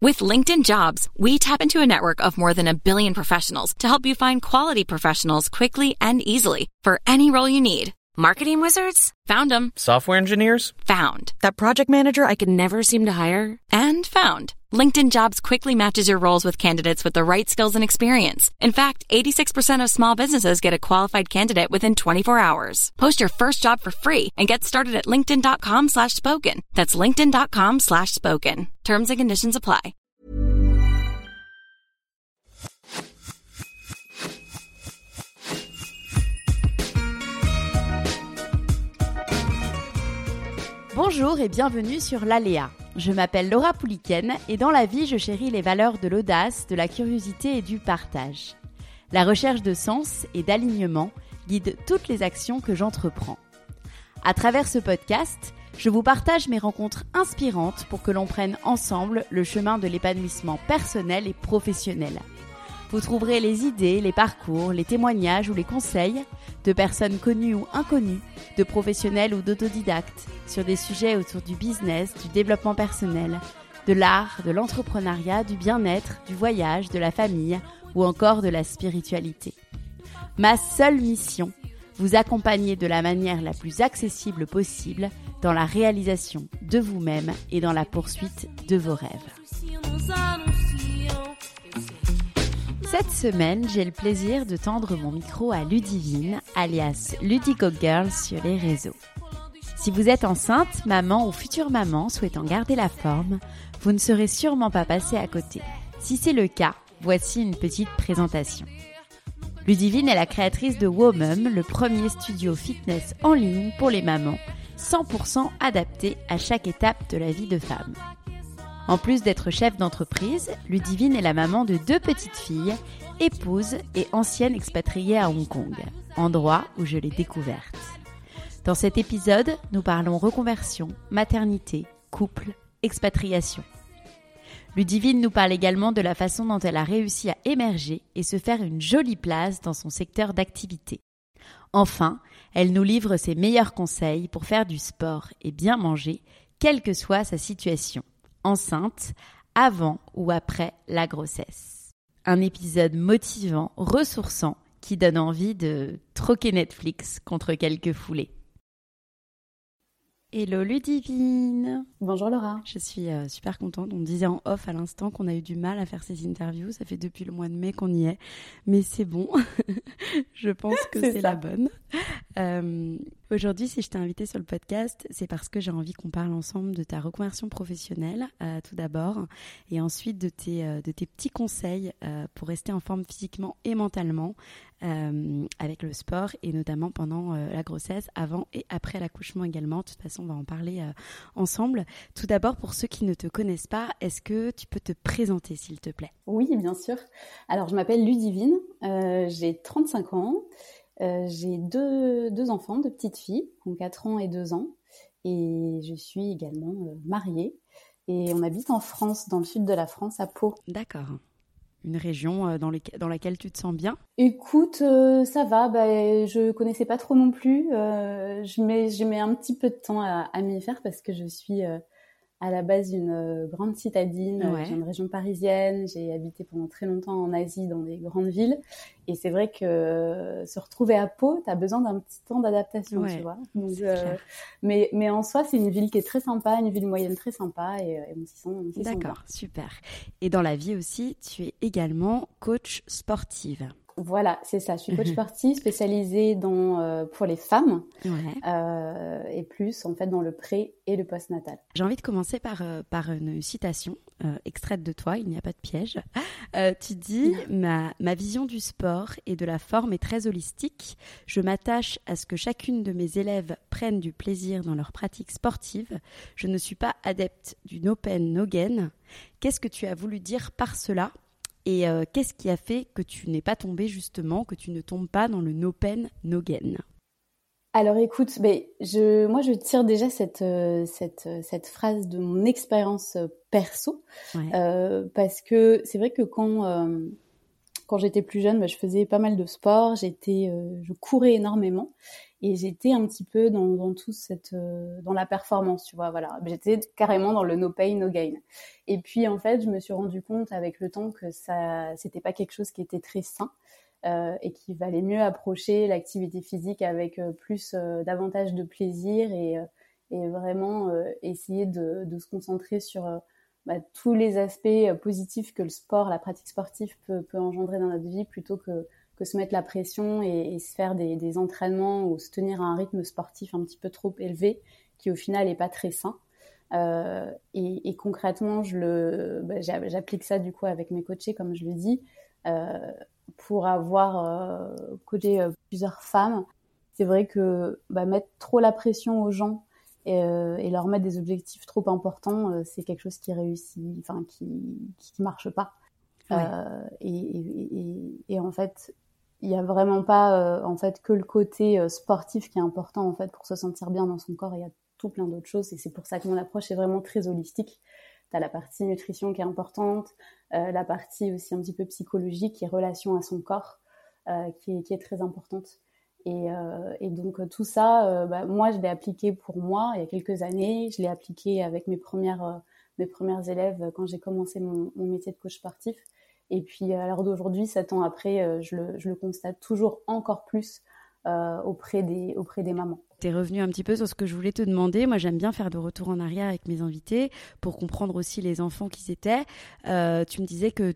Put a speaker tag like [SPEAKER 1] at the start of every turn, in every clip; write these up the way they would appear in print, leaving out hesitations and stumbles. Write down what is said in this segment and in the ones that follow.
[SPEAKER 1] With LinkedIn Jobs, we tap into a network of more than 1 billion professionals to help you find quality professionals quickly and easily for any role you need. Marketing wizards? Found them.
[SPEAKER 2] Software engineers?
[SPEAKER 1] Found. That project manager I could never seem to hire? And found. LinkedIn Jobs quickly matches your roles with candidates with the right skills and experience. In fact, 86% of small businesses get a qualified candidate within 24 hours. Post your first job for free and get started at linkedin.com/spoken. That's linkedin.com/spoken. Terms and conditions apply.
[SPEAKER 3] Bonjour et bienvenue sur l'Aléa. Je m'appelle Laura Pouliken et dans la vie, je chéris les valeurs de l'audace, de la curiosité et du partage. La recherche de sens et d'alignement guide toutes les actions que j'entreprends. À travers ce podcast, je vous partage mes rencontres inspirantes pour que l'on prenne ensemble le chemin de l'épanouissement personnel et professionnel. Vous trouverez les idées, les parcours, les témoignages ou les conseils de personnes connues ou inconnues, de professionnels ou d'autodidactes, sur des sujets autour du business, du développement personnel, de l'art, de l'entrepreneuriat, du bien-être, du voyage, de la famille ou encore de la spiritualité. Ma seule mission, vous accompagner de la manière la plus accessible possible dans la réalisation de vous-même et dans la poursuite de vos rêves. Cette semaine, j'ai le plaisir de tendre mon micro à Ludivine, alias Ludico Girl sur les réseaux. Si vous êtes enceinte, maman ou future maman souhaitant garder la forme, vous ne serez sûrement pas passé à côté. Si c'est le cas, voici une petite présentation. Ludivine est la créatrice de WOMUM, le premier studio fitness en ligne pour les mamans, 100% adapté à chaque étape de la vie de femme. En plus d'être chef d'entreprise, Ludivine est la maman de 2 petites filles, épouse et ancienne expatriée à Hong Kong, endroit où je l'ai découverte. Dans cet épisode, nous parlons reconversion, maternité, couple, expatriation. Ludivine nous parle également de la façon dont elle a réussi à émerger et se faire une jolie place dans son secteur d'activité. Enfin, elle nous livre ses meilleurs conseils pour faire du sport et bien manger, quelle que soit sa situation. Enceinte, avant ou après la grossesse. Un épisode motivant, ressourçant, qui donne envie de troquer Netflix contre quelques foulées. Hello Ludivine.
[SPEAKER 4] Bonjour Laura.
[SPEAKER 3] Je suis super contente. On me disait en off à l'instant qu'on a eu du mal à faire ces interviews. Ça fait depuis le mois de mai qu'on y est. Mais c'est bon. Je pense que c'est la bonne. Aujourd'hui, si je t'ai invitée sur le podcast, c'est parce que j'ai envie qu'on parle ensemble de ta reconversion professionnelle, tout d'abord, et ensuite de tes petits conseils pour rester en forme physiquement et mentalement avec le sport, et notamment pendant la grossesse, avant et après l'accouchement également. De toute façon, on va en parler ensemble. Tout d'abord, pour ceux qui ne te connaissent pas, est-ce que tu peux te présenter, s'il te plaît ?
[SPEAKER 4] Oui, bien sûr. Alors, je m'appelle Ludivine, j'ai 35 ans. J'ai deux enfants, 2 petites filles, qui ont 4 ans et 2 ans. Et je suis également mariée. Et on habite en France, dans le sud de la France, à Pau.
[SPEAKER 3] D'accord. Une région dans laquelle tu te sens bien ?
[SPEAKER 4] Écoute, ça va. Je connaissais pas trop non plus. Je mets un petit peu de temps à m'y faire parce que je suis à la base une grande citadine.
[SPEAKER 3] Ouais.
[SPEAKER 4] Je viens de région parisienne. J'ai habité pendant très longtemps en Asie, dans des grandes villes. Et c'est vrai que se retrouver à Pau, t'as besoin d'un petit temps d'adaptation,
[SPEAKER 3] Ouais,
[SPEAKER 4] tu vois. Donc, mais en soi, c'est une ville qui est très sympa, une ville moyenne très sympa, et on s'y sent bien.
[SPEAKER 3] D'accord, super. Et dans la vie aussi, tu es également coach sportive.
[SPEAKER 4] Voilà, c'est ça. Je suis coach sportive spécialisée pour les femmes, et plus en fait dans le pré et le postnatal.
[SPEAKER 3] J'ai envie de commencer par une citation extraite de toi, il n'y a pas de piège. Tu dis « Ma vision du sport et de la forme est très holistique. Je m'attache à ce que chacune de mes élèves prenne du plaisir dans leur pratique sportive. Je ne suis pas adepte du no pain, no gain. » Qu'est-ce que tu as voulu dire par cela ? Et qu'est-ce qui a fait que tu n'es pas tombée justement, que tu ne tombes pas dans le no pain, no gain ?
[SPEAKER 4] Alors écoute, moi je tire déjà cette phrase de mon expérience perso, parce que c'est vrai que quand quand j'étais plus jeune, je faisais pas mal de sport, je courais énormément et j'étais un petit peu dans tout dans la performance, tu vois, voilà. J'étais carrément dans le no pain, no gain. Et puis, en fait, je me suis rendu compte avec le temps que c'était pas quelque chose qui était très sain. Et qu'il valait mieux approcher l'activité physique avec davantage de plaisir et vraiment essayer de se concentrer sur tous les aspects positifs que le sport, la pratique sportive peut engendrer dans notre vie plutôt que se mettre la pression et se faire des entraînements ou se tenir à un rythme sportif un petit peu trop élevé qui au final n'est pas très sain. Et concrètement, j'applique ça du coup avec mes coachés, comme je le dis, pour avoir coaché plusieurs femmes. C'est vrai que mettre trop la pression aux gens et leur mettre des objectifs trop importants, c'est quelque chose qui réussit, enfin qui marche pas. Ouais. Et en fait, il y a vraiment pas en fait que le côté sportif qui est important en fait pour se sentir bien dans son corps. Il y a tout plein d'autres choses et c'est pour ça que mon approche est vraiment très holistique. T'as la partie nutrition qui est importante, la partie aussi un petit peu psychologique et relation à son corps qui est très importante. Et donc tout ça, moi je l'ai appliqué pour moi il y a quelques années. Je l'ai appliqué avec mes premières élèves quand j'ai commencé mon métier de coach sportif. Et puis à l'heure d'aujourd'hui, 7 ans après, je le constate toujours encore plus auprès des mamans.
[SPEAKER 3] Tu es revenu un petit peu sur ce que je voulais te demander. Moi, j'aime bien faire de retour en arrière avec mes invités pour comprendre aussi les enfants qu'ils étaient. Tu me disais que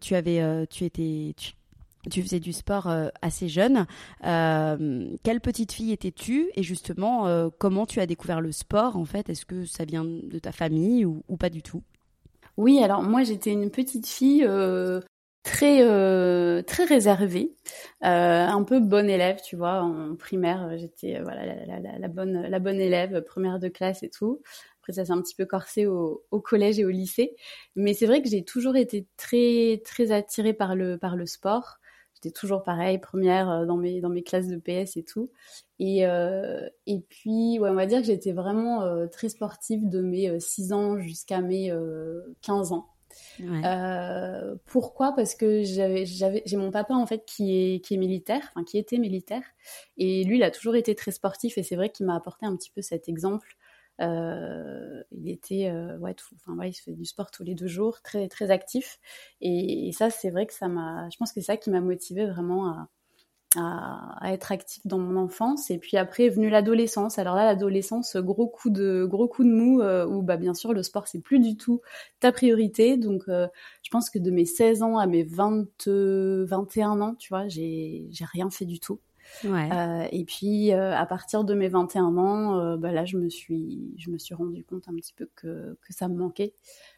[SPEAKER 3] tu faisais du sport assez jeune. Quelle petite fille étais-tu? Et justement, comment tu as découvert le sport en fait? Est-ce que ça vient de ta famille ou pas du tout?
[SPEAKER 4] Oui, alors moi, j'étais une petite fille très réservée, un peu bonne élève, tu vois. En primaire, j'étais la bonne élève, première de classe et tout. Après, ça s'est un petit peu corsé au collège et au lycée. Mais c'est vrai que j'ai toujours été très très attirée par le sport. J'étais toujours pareil, première dans mes classes de PS et tout. Et puis, ouais, on va dire que j'étais vraiment très sportive de mes 6 ans jusqu'à mes 15 ans. Ouais. Pourquoi? Parce que j'ai mon papa en fait qui est militaire, enfin qui était militaire, et lui il a toujours été très sportif et c'est vrai qu'il m'a apporté un petit peu cet exemple. Il était il se fait du sport tous les 2 jours, très très actif, et ça c'est vrai que je pense que c'est ça qui m'a motivée vraiment à être active dans mon enfance. Et puis après est venue l'adolescence. Alors là, l'adolescence, gros coup de mou, où bien sûr le sport c'est plus du tout ta priorité. Donc je pense que de mes 16 ans à mes 21 ans, tu vois, j'ai rien fait du tout. Ouais. Et puis à partir de mes 21 ans, là je me suis rendu compte un petit peu que ça me manquait,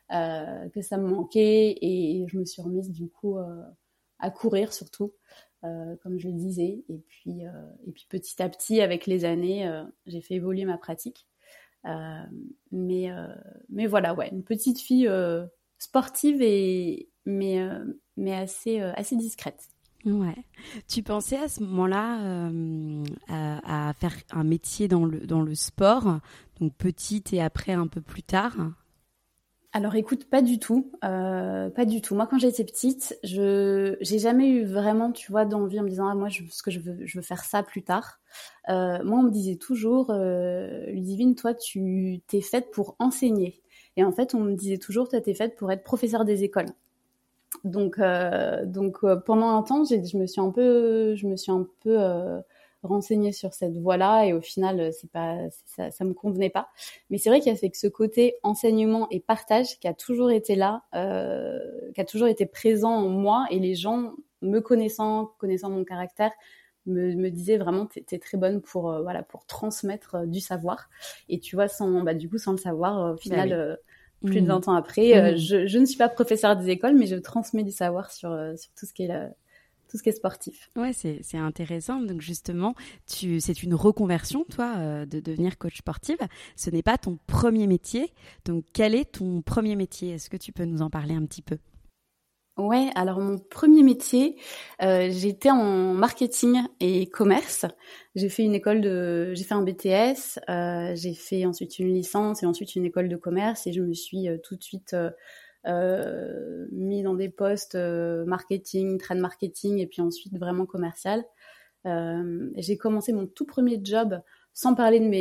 [SPEAKER 4] et je me suis remise du coup à courir surtout. Comme je le disais, et puis petit à petit avec les années j'ai fait évoluer ma pratique, mais voilà, ouais, une petite fille sportive mais assez discrète.
[SPEAKER 3] Ouais. Tu pensais à ce moment-là à faire un métier dans le sport, donc petite et après un peu plus tard?
[SPEAKER 4] Alors écoute, pas du tout. Moi, quand j'étais petite, j'ai jamais eu vraiment, tu vois, d'envie en me disant moi, je veux faire ça plus tard. Moi, on me disait toujours, Ludivine, toi, tu t'es faite pour enseigner. Et en fait, on me disait toujours, toi, t'es faite pour être professeure des écoles. Donc pendant un temps, je me suis un peu renseignée sur cette voie-là, et au final ça me convenait pas. Mais c'est vrai qu'il y a fait que ce côté enseignement et partage qui a toujours été là, qui a toujours été présent en moi, et les gens me connaissant mon caractère me disaient vraiment t'es très bonne pour transmettre du savoir. Et tu vois, sans le savoir, au final plus de 20 ans après, je ne suis pas professeure des écoles, mais je transmets du savoir sur tout ce qui est sportif.
[SPEAKER 3] Ouais, c'est intéressant. Donc justement, c'est une reconversion, toi, de devenir coach sportive. Ce n'est pas ton premier métier. Donc quel est ton premier métier? Est-ce que tu peux nous en parler un petit peu?
[SPEAKER 4] Ouais, alors mon premier métier, j'étais en marketing et commerce. J'ai fait un BTS, j'ai fait ensuite une licence et ensuite une école de commerce, et je me suis tout de suite mis dans des postes marketing, trade marketing, et puis ensuite vraiment commercial. J'ai commencé mon tout premier job sans parler de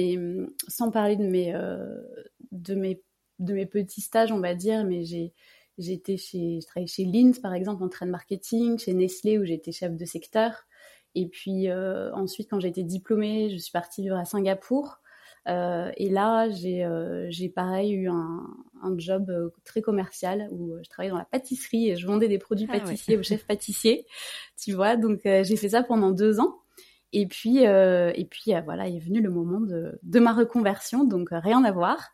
[SPEAKER 4] mes petits stages, on va dire, mais je travaillé chez Lindt, par exemple, en trade marketing, chez Nestlé, où j'étais chef de secteur. Et puis ensuite, quand j'ai été diplômée, je suis partie vivre à Singapour. Et là, j'ai pareil eu un job très commercial où je travaillais dans la pâtisserie et je vendais des produits pâtissiers aux chefs pâtissiers, tu vois. Donc j'ai fait ça pendant 2 ans. Et puis voilà, est venu le moment de ma reconversion, donc rien à voir.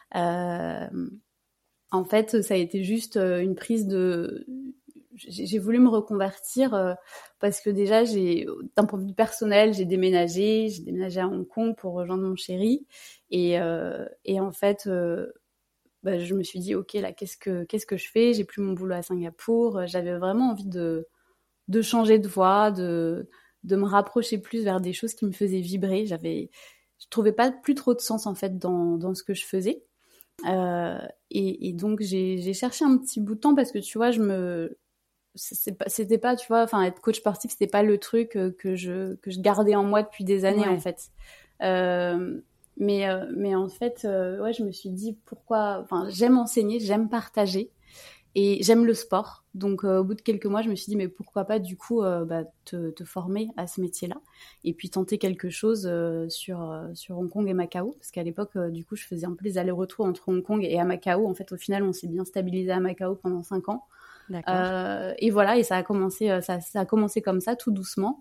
[SPEAKER 4] En fait, ça a été juste une prise de... J'ai voulu me reconvertir parce que déjà, d'un point de vue personnel, j'ai déménagé à Hong Kong pour rejoindre mon chéri. Et en fait, je me suis dit, ok, là, qu'est-ce que je fais ? J'ai plus mon boulot à Singapour. J'avais vraiment envie de changer de voie, de me rapprocher plus vers des choses qui me faisaient vibrer. Je trouvais pas plus trop de sens en fait dans ce que je faisais. Et donc j'ai cherché un petit bout de temps parce que tu vois, c'était pas, tu vois, enfin être coach sportif, c'était pas le truc que je gardais en moi depuis des années en fait. Mais en fait, je me suis dit pourquoi. Enfin, j'aime enseigner, j'aime partager. Et j'aime le sport, donc au bout de quelques mois, je me suis dit mais pourquoi pas du coup te former à ce métier-là et puis tenter quelque chose sur Hong Kong et Macao, parce qu'à l'époque du coup je faisais un peu les allers-retours entre Hong Kong et à Macao. En fait, au final, on s'est bien stabilisé à Macao pendant 5 ans. D'accord. Et voilà, et ça a commencé comme ça, tout doucement,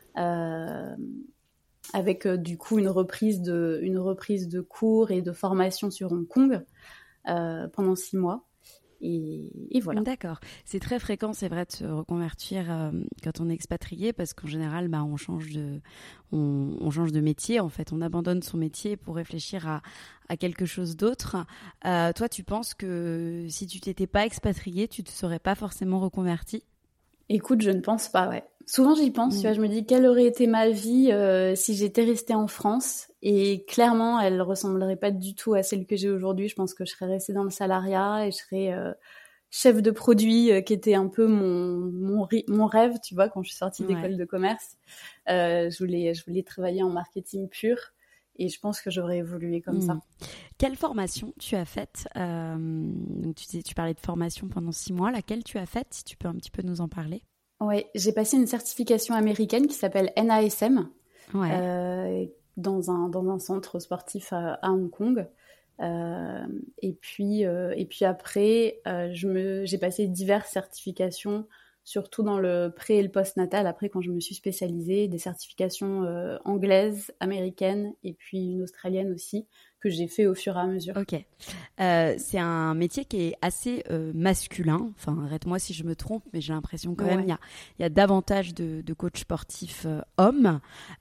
[SPEAKER 4] avec du coup une reprise de cours et de formation sur Hong Kong pendant 6 mois. Et voilà.
[SPEAKER 3] D'accord. C'est très fréquent, c'est vrai, de se reconvertir quand on est expatrié, parce qu'en général, on change de métier. En fait, on abandonne son métier pour réfléchir à quelque chose d'autre. Toi, tu penses que si tu t'étais pas expatrié, tu te serais pas forcément reconverti ?
[SPEAKER 4] Écoute, je ne pense pas, ouais. Souvent, j'y pense, tu vois, je me dis, quelle aurait été ma vie si j'étais restée en France ? Et clairement, elle ressemblerait pas du tout à celle que j'ai aujourd'hui. Je pense que je serais restée dans le salariat et je serais chef de produit, qui était un peu mon rêve, tu vois, quand je suis sortie d'école de commerce. Je voulais travailler en marketing pur. Et je pense que j'aurais évolué comme ça.
[SPEAKER 3] Quelle formation tu as faite donc tu parlais de formation pendant 6 mois. Laquelle tu as faite, si tu peux un petit peu nous en parler ?
[SPEAKER 4] Oui, j'ai passé une certification américaine qui s'appelle NASM dans un centre sportif à Hong Kong. Et puis après, j'ai passé diverses certifications, surtout dans le pré et le post-natal, après quand je me suis spécialisée, des certifications anglaises, américaines et puis une australienne aussi, que j'ai fait au fur et à mesure.
[SPEAKER 3] Ok. C'est un métier qui est assez masculin, enfin arrête-moi si je me trompe, mais j'ai l'impression quand même il y a davantage de coachs sportifs hommes.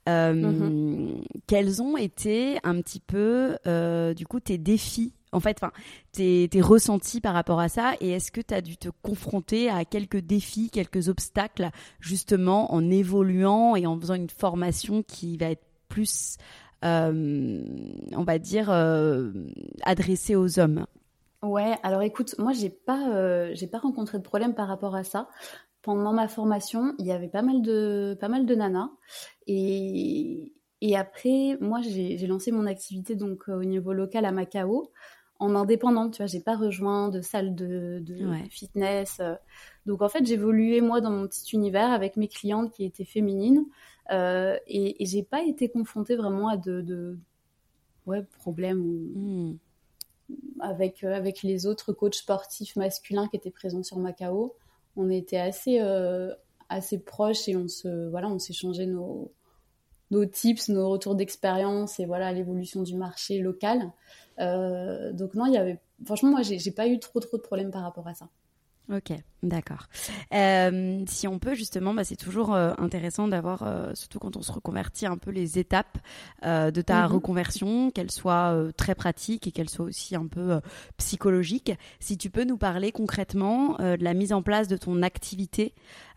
[SPEAKER 3] Quels ont été un petit peu du coup tes défis, en fait, tes ressentis par rapport à ça, et est-ce que tu as dû te confronter à quelques défis, quelques obstacles, justement en évoluant et en faisant une formation qui va être plus, on va dire, adressée aux hommes ?
[SPEAKER 4] Ouais, alors écoute, moi j'ai pas rencontré de problème par rapport à ça. Pendant ma formation, il y avait pas mal de nanas, et après, moi j'ai lancé mon activité donc au niveau local à Macao, en indépendante, tu vois, j'ai pas rejoint de salle de fitness. Donc en fait, j'évoluais moi dans mon petit univers avec mes clientes qui étaient féminines, et j'ai pas été confrontée vraiment à de problèmes avec les autres coachs sportifs masculins qui étaient présents sur Macao. On était assez proches et on s'échangeait nos tips, nos retours d'expérience et voilà l'évolution du marché local. Donc non, franchement, moi j'ai pas eu trop de problèmes par rapport à ça.
[SPEAKER 3] Ok, d'accord. Si on peut justement, c'est toujours intéressant d'avoir, surtout quand on se reconvertit, un peu les étapes de ta reconversion, qu'elles soient très pratiques et qu'elles soient aussi un peu psychologiques. Si tu peux nous parler concrètement de la mise en place de ton activité,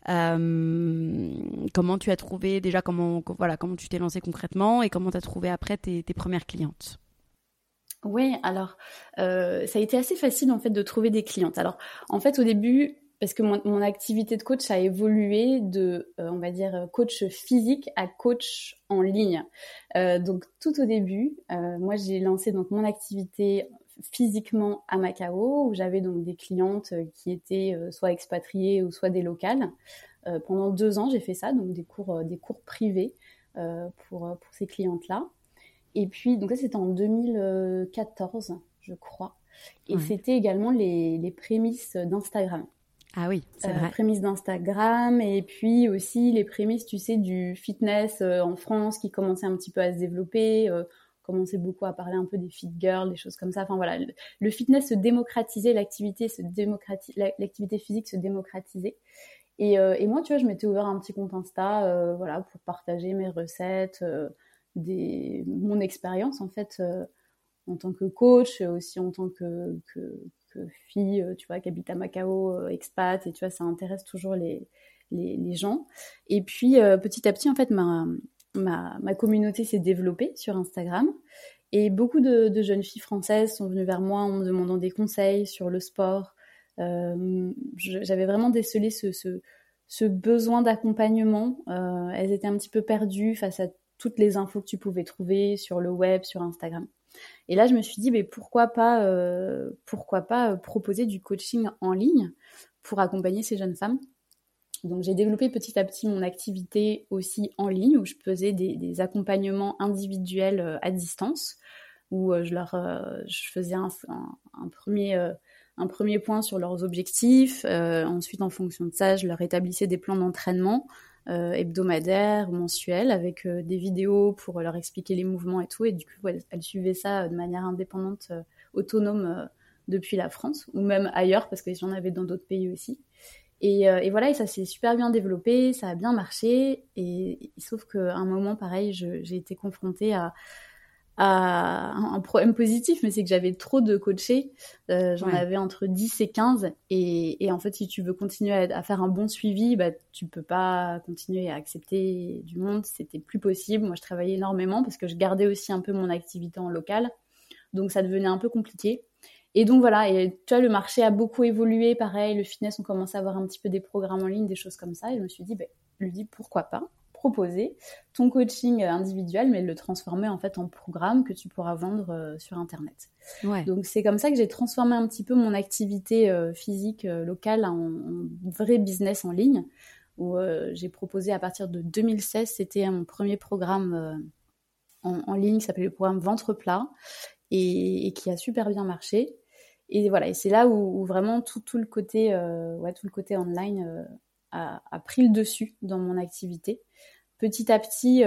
[SPEAKER 3] comment tu as trouvé déjà, comment tu t'es lancée concrètement et comment tu as trouvé après tes premières clientes ?
[SPEAKER 4] Oui, alors ça a été assez facile en fait de trouver des clientes. Alors en fait au début, parce que mon activité de coach a évolué de, on va dire, coach physique à coach en ligne. Donc tout au début, moi j'ai lancé donc mon activité physiquement à Macao, où j'avais donc des clientes qui étaient soit expatriées ou soit des locales. Pendant 2 ans, j'ai fait ça, donc des cours privés pour ces clientes-là. Et puis, donc ça, c'était en 2014, je crois. Et c'était également les prémices d'Instagram.
[SPEAKER 3] Ah oui, c'est vrai.
[SPEAKER 4] Prémices d'Instagram et puis aussi les prémices, tu sais, du fitness en France qui commençait un petit peu à se développer. Commençait beaucoup à parler un peu des fit girls, des choses comme ça. Enfin voilà, le fitness se démocratisait, l'activité physique se démocratisait. Et moi, tu vois, je m'étais ouvert un petit compte Insta, voilà, pour partager mes recettes, mon expérience en fait en tant que coach, aussi en tant que fille, tu vois, qui habite à Macao, expat, et tu vois, ça intéresse toujours les gens. Et puis petit à petit, en fait, ma communauté s'est développée sur Instagram. Et beaucoup de jeunes filles françaises sont venues vers moi en me demandant des conseils sur le sport. J'avais vraiment décelé ce besoin d'accompagnement. Elles étaient un petit peu perdues face à toutes les infos que tu pouvais trouver sur le web, sur Instagram. Et là, je me suis dit, mais pourquoi pas proposer du coaching en ligne pour accompagner ces jeunes femmes. Donc, j'ai développé petit à petit mon activité aussi en ligne, où je faisais des accompagnements individuels à distance, où je faisais un premier point sur leurs objectifs. Ensuite, en fonction de ça, je leur établissais des plans d'entraînement hebdomadaires ou mensuels avec des vidéos pour leur expliquer les mouvements et tout. Et du coup, elles suivaient ça de manière indépendante, autonome depuis la France ou même ailleurs parce que j'en avais dans d'autres pays aussi. Et voilà, et ça s'est super bien développé, ça a bien marché. Et sauf qu'à un moment, pareil, j'ai été confrontée à un problème positif, mais c'est que j'avais trop de coachés. J'en avais entre 10 et 15. Et en fait, si tu veux continuer à faire un bon suivi, bah, tu peux pas continuer à accepter du monde. C'était plus possible. Moi, je travaillais énormément parce que je gardais aussi un peu mon activité en local. Donc, ça devenait un peu compliqué. Et donc, voilà. Et tu vois, le marché a beaucoup évolué. Pareil, le fitness, on commence à avoir un petit peu des programmes en ligne, des choses comme ça. Et je me suis dit, pourquoi pas proposer ton coaching individuel, mais le transformer en fait en programme que tu pourras vendre sur Internet. Ouais. Donc, c'est comme ça que j'ai transformé un petit peu mon activité physique locale en vrai business en ligne, où j'ai proposé à partir de 2016, c'était mon premier programme en ligne qui s'appelait le programme Ventre Plat et qui a super bien marché. Et voilà, et c'est là où vraiment tout le côté online a pris le dessus dans mon activité. Petit à petit,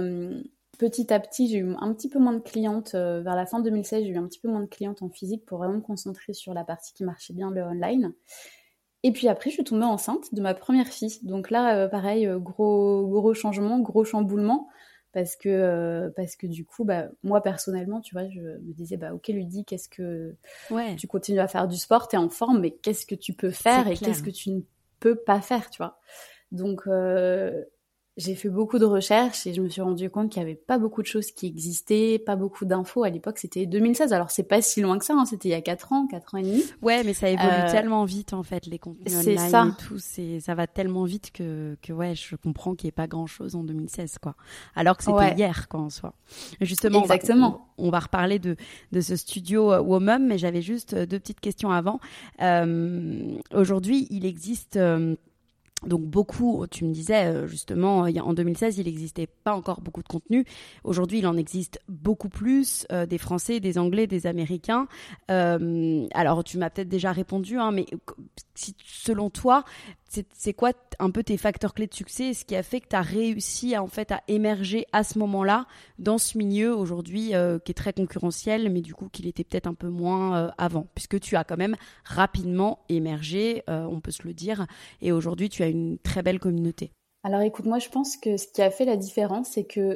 [SPEAKER 4] j'ai eu un petit peu moins de clientes. Vers la fin 2016, j'ai eu un petit peu moins de clientes en physique pour vraiment me concentrer sur la partie qui marchait bien, le online. Et puis après, je suis tombée enceinte de ma première fille. Donc là, pareil, gros changement, gros chamboulement. Parce que du coup, moi personnellement, tu vois, je me disais, ok, Ludie, qu'est-ce que tu continues à faire du sport, t'es en forme, mais qu'est-ce que tu peux faire et qu'est-ce que tu ne peux pas faire, tu vois. Donc, j'ai fait beaucoup de recherches et je me suis rendu compte qu'il n'y avait pas beaucoup de choses qui existaient, pas beaucoup d'infos. À l'époque, c'était 2016. Alors, c'est pas si loin que ça, hein. C'était il y a 4 ans et demi.
[SPEAKER 3] Ouais, mais ça évolue tellement vite, en fait, les contenus online et tout. Ça va tellement vite que je comprends qu'il n'y ait pas grand-chose en 2016, quoi. Alors que c'était hier, quoi, en soi. Justement,
[SPEAKER 4] exactement.
[SPEAKER 3] On va reparler de ce studio WOMUM, mais j'avais juste 2 petites questions avant. Aujourd'hui, il existe... Donc beaucoup, tu me disais justement, en 2016, il n'existait pas encore beaucoup de contenu. Aujourd'hui, il en existe beaucoup plus, des Français, des Anglais, des Américains. Alors, tu m'as peut-être déjà répondu, hein, mais selon toi, c'est quoi un peu tes facteurs clés de succès, ce qui a fait que tu as réussi à émerger à ce moment-là dans ce milieu aujourd'hui qui est très concurrentiel, mais du coup qu'il était peut-être un peu moins avant, puisque tu as quand même rapidement émergé, on peut se le dire, et aujourd'hui tu as une très belle communauté.
[SPEAKER 4] Alors écoute, moi je pense que ce qui a fait la différence, c'est que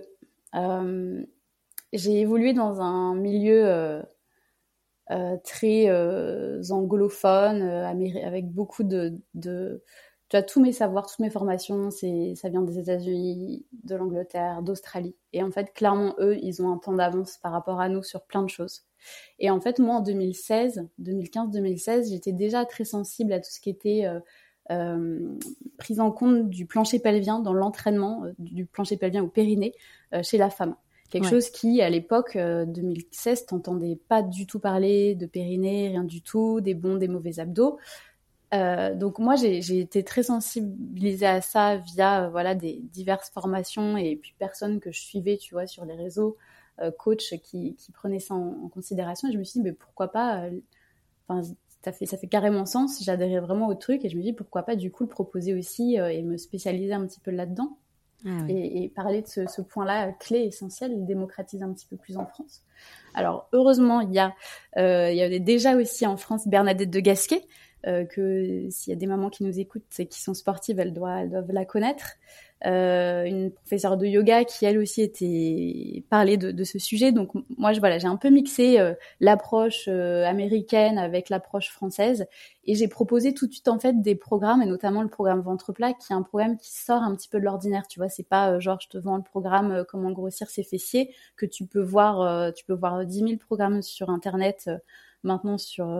[SPEAKER 4] j'ai évolué dans un milieu très anglophone, avec beaucoup de tu vois, tous mes savoirs, toutes mes formations, ça vient des États-Unis, de l'Angleterre, d'Australie. Et en fait, clairement, eux, ils ont un temps d'avance par rapport à nous sur plein de choses. Et en fait, moi, en 2015-2016, j'étais déjà très sensible à tout ce qui était prise en compte du plancher pelvien dans l'entraînement du plancher pelvien au périnée chez la femme. Quelque chose qui, à l'époque, 2016, t'entendais pas du tout parler de périnée, rien du tout, des bons, des mauvais abdos. Donc moi, j'ai été très sensibilisée à ça via des diverses formations et puis personnes que je suivais, tu vois, sur les réseaux, coach qui prenaient ça en considération. Et je me suis dit, mais pourquoi pas ça fait carrément sens. J'adhérais vraiment au truc et je me dis, pourquoi pas du coup le proposer aussi et me spécialiser un petit peu là-dedans. Ah oui. Et parler de ce point-là clé, essentiel, et le démocratiser un petit peu plus en France. Alors, heureusement, il y a déjà aussi en France Bernadette de Gasquet, que s'il y a des mamans qui nous écoutent et qui sont sportives, elles doivent la connaître. Une professeure de yoga qui, elle aussi, était parlée de ce sujet. Donc, moi, j'ai un peu mixé l'approche américaine avec l'approche française. Et j'ai proposé tout de suite, en fait, des programmes, et notamment le programme Ventre Plat, qui est un programme qui sort un petit peu de l'ordinaire. Tu vois, c'est pas genre, je te vends le programme Comment grossir ses fessiers, que tu peux voir 10 000 programmes sur Internet maintenant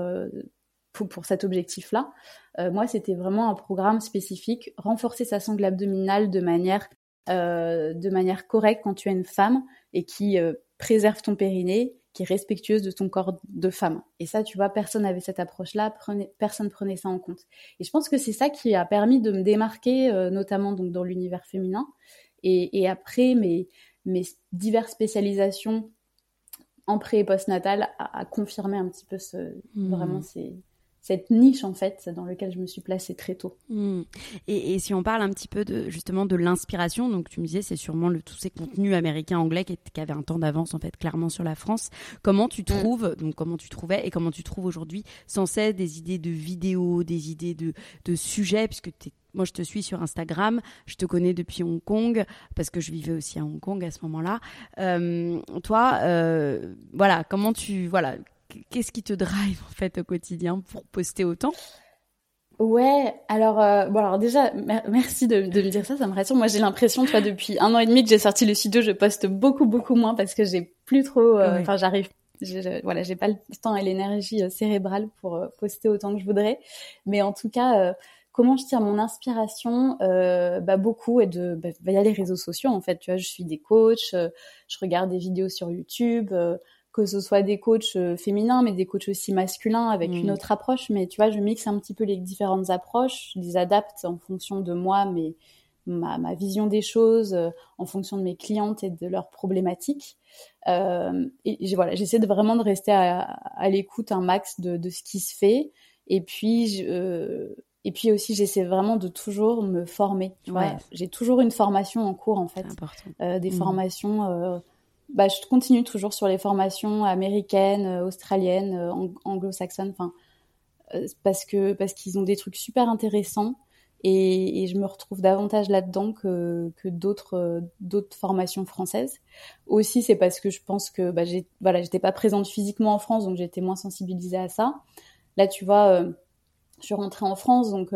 [SPEAKER 4] pour cet objectif-là. Moi, c'était vraiment un programme spécifique, renforcer sa sangle abdominale de manière correcte quand tu es une femme et qui préserve ton périnée, qui est respectueuse de ton corps de femme. Et ça, tu vois, personne n'avait cette approche-là, personne prenait ça en compte. Et je pense que c'est ça qui a permis de me démarquer, notamment donc dans l'univers féminin. Et après, mes diverses spécialisations en pré- et postnatal a confirmé un petit peu vraiment cette niche, en fait, dans laquelle je me suis placée très tôt.
[SPEAKER 3] Et si on parle un petit peu justement de l'inspiration, donc tu me disais, c'est sûrement tous ces contenus américains, anglais qui avaient un temps d'avance, en fait, clairement sur la France. Comment tu trouves, donc comment tu trouvais et comment tu trouves aujourd'hui, sans cesse, des idées de vidéos, des idées de sujets, puisque moi, je te suis sur Instagram, je te connais depuis Hong Kong, parce que je vivais aussi à Hong Kong à ce moment-là. Toi, qu'est-ce qui te drive en fait au quotidien pour poster autant ?
[SPEAKER 4] Ouais, alors déjà, merci de me dire ça me rassure. Moi, j'ai l'impression, tu vois, depuis 1 an et demi que j'ai sorti le studio, je poste beaucoup moins parce que j'ai plus trop, j'ai pas le temps et l'énergie cérébrale pour poster autant que je voudrais. Mais en tout cas, comment je tire mon inspiration, beaucoup et via les réseaux sociaux, en fait. Tu vois, je suis des coachs, je regarde des vidéos sur YouTube, que ce soit des coachs féminins, mais des coachs aussi masculins avec une autre approche. Mais tu vois, je mixe un petit peu les différentes approches, je les adapte en fonction de moi, ma vision des choses, en fonction de mes clientes et de leurs problématiques. J'essaie vraiment de rester à l'écoute un max de ce qui se fait. Et puis aussi, j'essaie vraiment de toujours me former. Tu vois, j'ai toujours une formation en cours, en fait.
[SPEAKER 3] C'est important.
[SPEAKER 4] Des formations... je continue toujours sur les formations américaines, australiennes, anglo-saxonnes, parce qu'ils ont des trucs super intéressants et je me retrouve davantage là-dedans que d'autres formations françaises. Aussi, c'est parce que je pense que j'étais pas présente physiquement en France, donc j'étais moins sensibilisée à ça. Là, tu vois, je suis rentrée en France, donc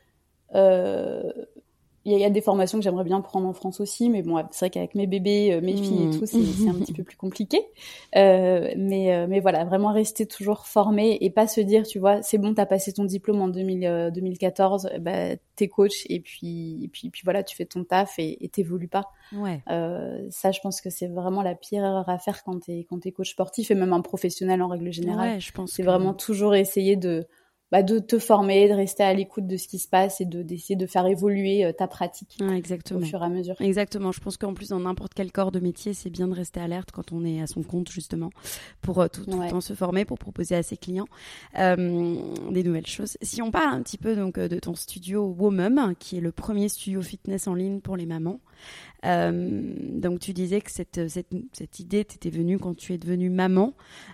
[SPEAKER 4] il y a des formations que j'aimerais bien prendre en France aussi, mais bon, c'est vrai qu'avec mes bébés, mes filles et tout, c'est un petit peu plus compliqué. Mais voilà, vraiment rester toujours formée et pas se dire, tu vois, c'est bon, t'as passé ton diplôme en 2014, t'es coach et puis voilà, tu fais ton taf et t'évolues pas.
[SPEAKER 3] Ouais.
[SPEAKER 4] Ça, je pense que c'est vraiment la pire erreur à faire quand t'es coach sportif et même un professionnel en règle générale.
[SPEAKER 3] Ouais, je pense
[SPEAKER 4] c'est vraiment toujours essayer de te former, de rester à l'écoute de ce qui se passe et d'essayer de faire évoluer ta pratique
[SPEAKER 3] exactement.
[SPEAKER 4] Au fur et à mesure.
[SPEAKER 3] Exactement. Je pense qu'en plus, dans n'importe quel corps de métier, c'est bien de rester alerte quand on est à son compte, justement, pour tout le temps se former, pour proposer à ses clients des nouvelles choses. Si on parle un petit peu donc, de ton studio WOMUM, qui est le premier studio fitness en ligne pour les mamans. Donc tu disais que cette idée t'était venue quand tu es devenue maman.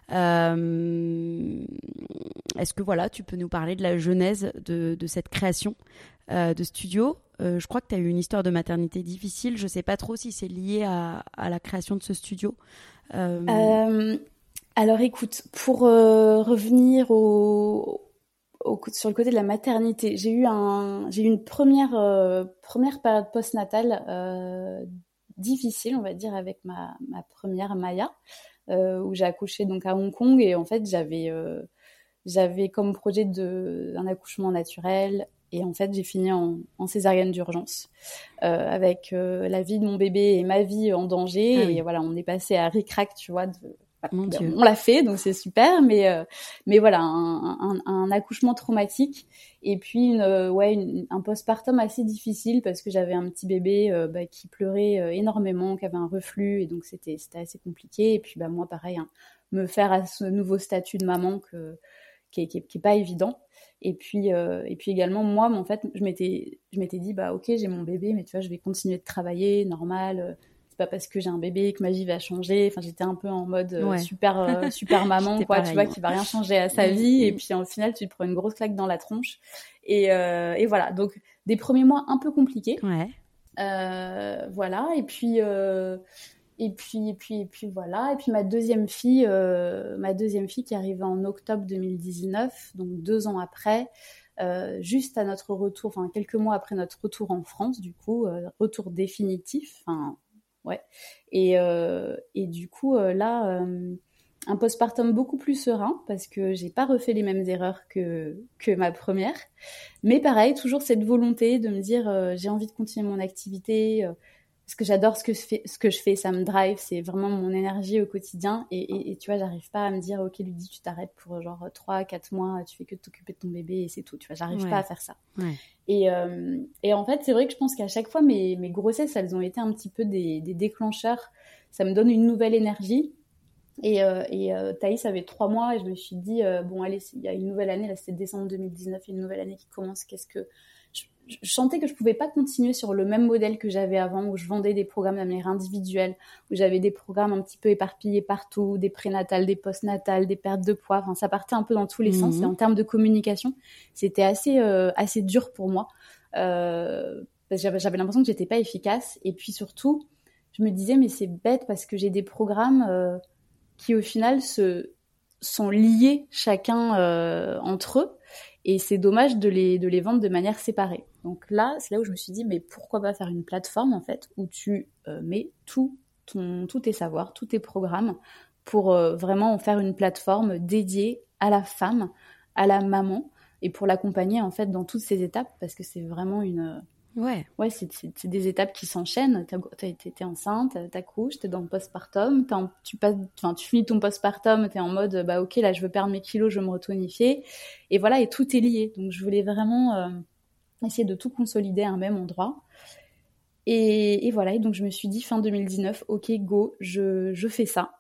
[SPEAKER 3] Est-ce que tu peux nous parler de la genèse de cette création de studio? Je crois que tu as eu une histoire de maternité difficile. Je ne sais pas trop si c'est lié à la création de ce studio.
[SPEAKER 4] Alors écoute, pour revenir sur le côté de la maternité, j'ai eu une première période postnatale difficile, on va dire, avec ma première Maya, où j'ai accouché donc à Hong Kong et en fait j'avais comme projet un accouchement naturel Et en fait, j'ai fini en césarienne d'urgence avec la vie de mon bébé et ma vie en danger.
[SPEAKER 3] Ah oui.
[SPEAKER 4] Et voilà, on est passé à ric-rac, tu vois.
[SPEAKER 3] Mon Dieu.
[SPEAKER 4] On l'a fait, donc c'est super. Mais voilà, un accouchement traumatique. Et puis, un postpartum assez difficile parce que j'avais un petit bébé qui pleurait énormément, qui avait un reflux. Et donc, c'était assez compliqué. Et puis, moi, pareil, me faire à ce nouveau statut de maman qui est pas évident. Et puis également, moi, en fait, je m'étais dit, ok, j'ai mon bébé, mais tu vois, je vais continuer de travailler, normal. C'est pas parce que j'ai un bébé que ma vie va changer. Enfin, j'étais un peu en mode super maman, quoi, tu vois, qui va rien changer à sa vie. Et puis, au final, tu te prends une grosse claque dans la tronche. Et voilà. Donc, des premiers mois un peu compliqués.
[SPEAKER 3] Ouais.
[SPEAKER 4] Voilà. Et puis voilà. Et puis ma deuxième fille qui arrivait en octobre 2019, donc 2 ans après, juste à notre retour, enfin quelques mois après notre retour en France, du coup, retour définitif. Enfin, ouais. Et du coup, là, un postpartum beaucoup plus serein parce que j'ai pas refait les mêmes erreurs que ma première. Mais pareil, toujours cette volonté de me dire, j'ai envie de continuer mon activité. Parce que j'adore ce que je fais, ça me drive, c'est vraiment mon énergie au quotidien. Et tu vois, j'arrive pas à me dire, ok, Ludie, tu t'arrêtes pour genre 3-4 mois, tu fais que t'occuper de ton bébé et c'est tout. Tu vois, j'arrive pas à faire ça.
[SPEAKER 3] Ouais.
[SPEAKER 4] Et en fait, c'est vrai que je pense qu'à chaque fois, mes grossesses, elles ont été un petit peu des déclencheurs. Ça me donne une nouvelle énergie. Et Thaïs avait 3 mois et je me suis dit, bon, allez, il y a une nouvelle année, là, c'était décembre 2019, il y a une nouvelle année qui commence, je sentais que je pouvais pas continuer sur le même modèle que j'avais avant, où je vendais des programmes de manière individuelle, où j'avais des programmes un petit peu éparpillés partout, des prénatales, des postnatales, des pertes de poids. Enfin, ça partait un peu dans tous les sens. Et en termes de communication, c'était assez dur pour moi. Parce que j'avais l'impression que j'étais pas efficace. Et puis surtout, je me disais, mais c'est bête parce que j'ai des programmes qui, au final, sont liés chacun entre eux. Et c'est dommage de les vendre de manière séparée. Donc là, c'est là où je me suis dit, mais pourquoi pas faire une plateforme, en fait, où tu mets tous tes savoirs, tous tes programmes, pour vraiment en faire une plateforme dédiée à la femme, à la maman, et pour l'accompagner, en fait, dans toutes ces étapes, parce que c'est vraiment Ouais, c'est des étapes qui s'enchaînent. T'es enceinte, t'accouches, t'es dans le postpartum, tu finis ton postpartum, t'es en mode, ok, là, je veux perdre mes kilos, je veux me retonifier. Et voilà, et tout est lié. Donc, je voulais vraiment essayer de tout consolider à un même endroit. Et voilà, et donc je me suis dit, fin 2019, ok, go, je fais ça.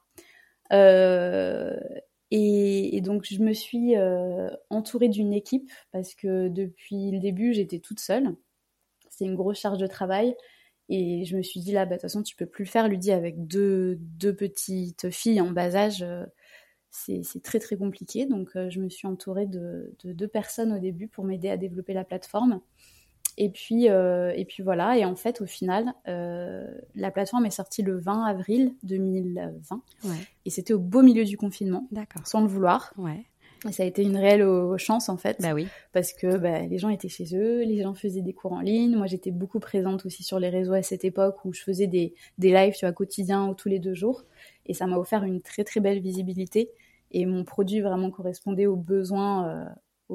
[SPEAKER 4] Et donc, je me suis entourée d'une équipe, parce que depuis le début, j'étais toute seule. C'est une grosse charge de travail. Et je me suis dit, là, de toute façon, tu peux plus le faire, Ludie, avec deux petites filles en bas âge. C'est très, très compliqué. Donc, je me suis entourée de 2 personnes au début pour m'aider à développer la plateforme. Et puis voilà. Et en fait, au final, la plateforme est sortie le 20 avril 2020. Ouais. Et c'était au beau milieu du confinement. D'accord. Sans le vouloir. Ouais. Et ça a été une réelle chance, en fait. Bah oui. Parce que les gens étaient chez eux, les gens faisaient des cours en ligne. Moi, j'étais beaucoup présente aussi sur les réseaux à cette époque où je faisais des lives, tu vois, quotidiens ou tous les 2 jours. Et ça m'a offert une très, très belle visibilité. Et mon produit vraiment correspondait aux besoins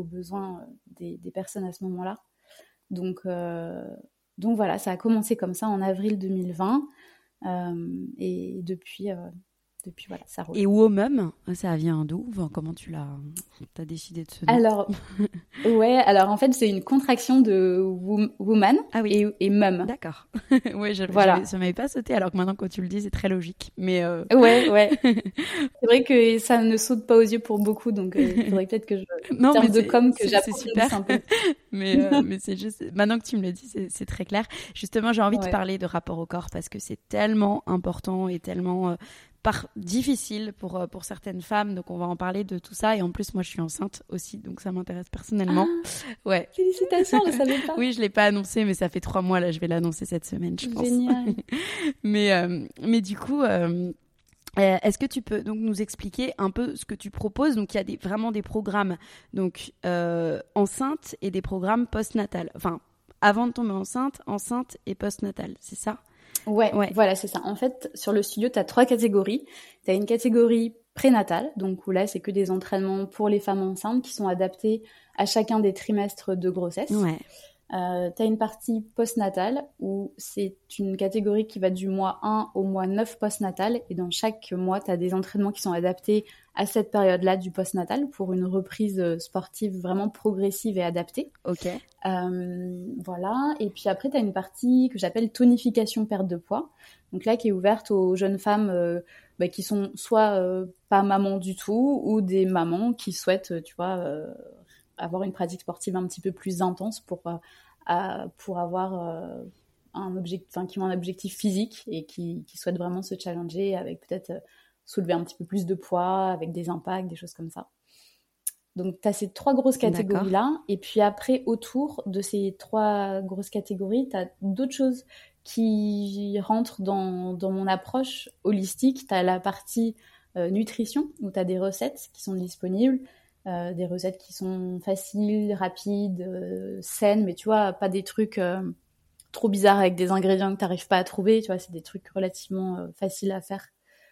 [SPEAKER 4] des personnes à ce moment-là. Donc voilà, ça a commencé comme ça en avril 2020. Et depuis, voilà, ça roule.
[SPEAKER 3] Et Womum, ça vient d'où ? Comment tu t'as décidé de ce nom ?
[SPEAKER 4] Alors en fait, c'est une contraction de woman et mum.
[SPEAKER 3] D'accord. Ouais, voilà. Ça m'avait pas sauté, alors que maintenant, quand tu le dis, c'est très logique. Mais
[SPEAKER 4] Ouais. C'est vrai que ça ne saute pas aux yeux pour beaucoup, donc il faudrait peut-être que en termes de com, que j'approfondisse un peu.
[SPEAKER 3] mais c'est juste, maintenant que tu me le dis, c'est très clair. Justement, j'ai envie de parler de rapport au corps parce que c'est tellement important et tellement difficile pour certaines femmes, donc on va en parler de tout ça. Et en plus, moi, je suis enceinte aussi, donc ça m'intéresse personnellement. Ouais.
[SPEAKER 4] Félicitations, je ne savais pas.
[SPEAKER 3] Oui, je l'ai pas annoncé, mais ça fait 3 mois là. Je vais l'annoncer cette semaine, je pense.
[SPEAKER 4] Génial.
[SPEAKER 3] mais du coup. Est-ce que tu peux donc nous expliquer un peu ce que tu proposes ? Donc, il y a vraiment des programmes donc enceinte et des programmes post-natal. Enfin, avant de tomber enceinte et post-natal, c'est ça ?
[SPEAKER 4] Ouais, voilà, c'est ça. En fait, sur le studio, tu as 3 catégories. Tu as une catégorie prénatal, donc où là c'est que des entraînements pour les femmes enceintes qui sont adaptés à chacun des trimestres de grossesse.
[SPEAKER 3] Ouais.
[SPEAKER 4] T'as une partie postnatale où c'est une catégorie qui va du mois 1 au mois 9 postnatal, et dans chaque mois t'as des entraînements qui sont adaptés à cette période-là du postnatal pour une reprise sportive vraiment progressive et adaptée.
[SPEAKER 3] Ok.
[SPEAKER 4] Voilà, et puis après t'as une partie que j'appelle tonification perte de poids, donc là qui est ouverte aux jeunes femmes qui sont soit pas mamans du tout, ou des mamans qui souhaitent, tu vois, avoir une pratique sportive un petit peu plus intense pour avoir un objectif, enfin, qui ont un objectif physique et qui souhaitent vraiment se challenger avec peut-être soulever un petit peu plus de poids, avec des impacts, des choses comme ça. Donc, tu as ces 3 grosses catégories-là. D'accord. Et puis après, autour de ces 3 grosses catégories, tu as d'autres choses qui rentrent dans mon approche holistique. Tu as la partie nutrition, où tu as des recettes qui sont disponibles, des recettes qui sont faciles, rapides, saines, mais tu vois, pas des trucs trop bizarres avec des ingrédients que tu n'arrives pas à trouver. Tu vois, c'est des trucs relativement faciles à faire.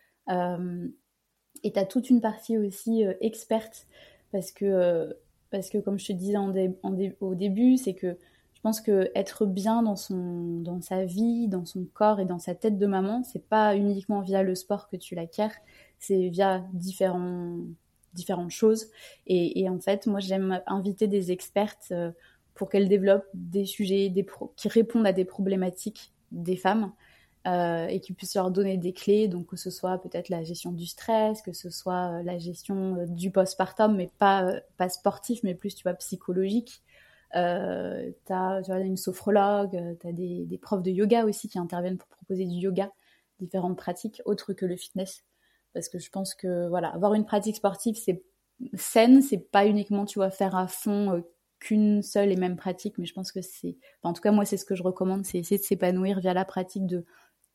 [SPEAKER 4] Et tu as toute une partie aussi experte, parce que comme je te disais au début, c'est que je pense que être bien dans sa vie, dans son corps et dans sa tête de maman, c'est pas uniquement via le sport que tu l'acquiers, c'est via différentes choses. Et en fait, moi, j'aime inviter des expertes pour qu'elles développent des sujets qui répondent à des problématiques des femmes, et qui puissent leur donner des clés, donc que ce soit peut-être la gestion du stress, que ce soit la gestion du postpartum, mais pas sportif, mais plus, tu vois, psychologique. T'as une sophrologue, t'as des profs de yoga aussi qui interviennent pour proposer du yoga, différentes pratiques autres que le fitness, parce que je pense que voilà, avoir une pratique sportive c'est saine, c'est pas uniquement, tu vois, faire à fond qu'une seule et même pratique, mais je pense que en tout cas moi c'est ce que je recommande, c'est essayer de s'épanouir via la pratique de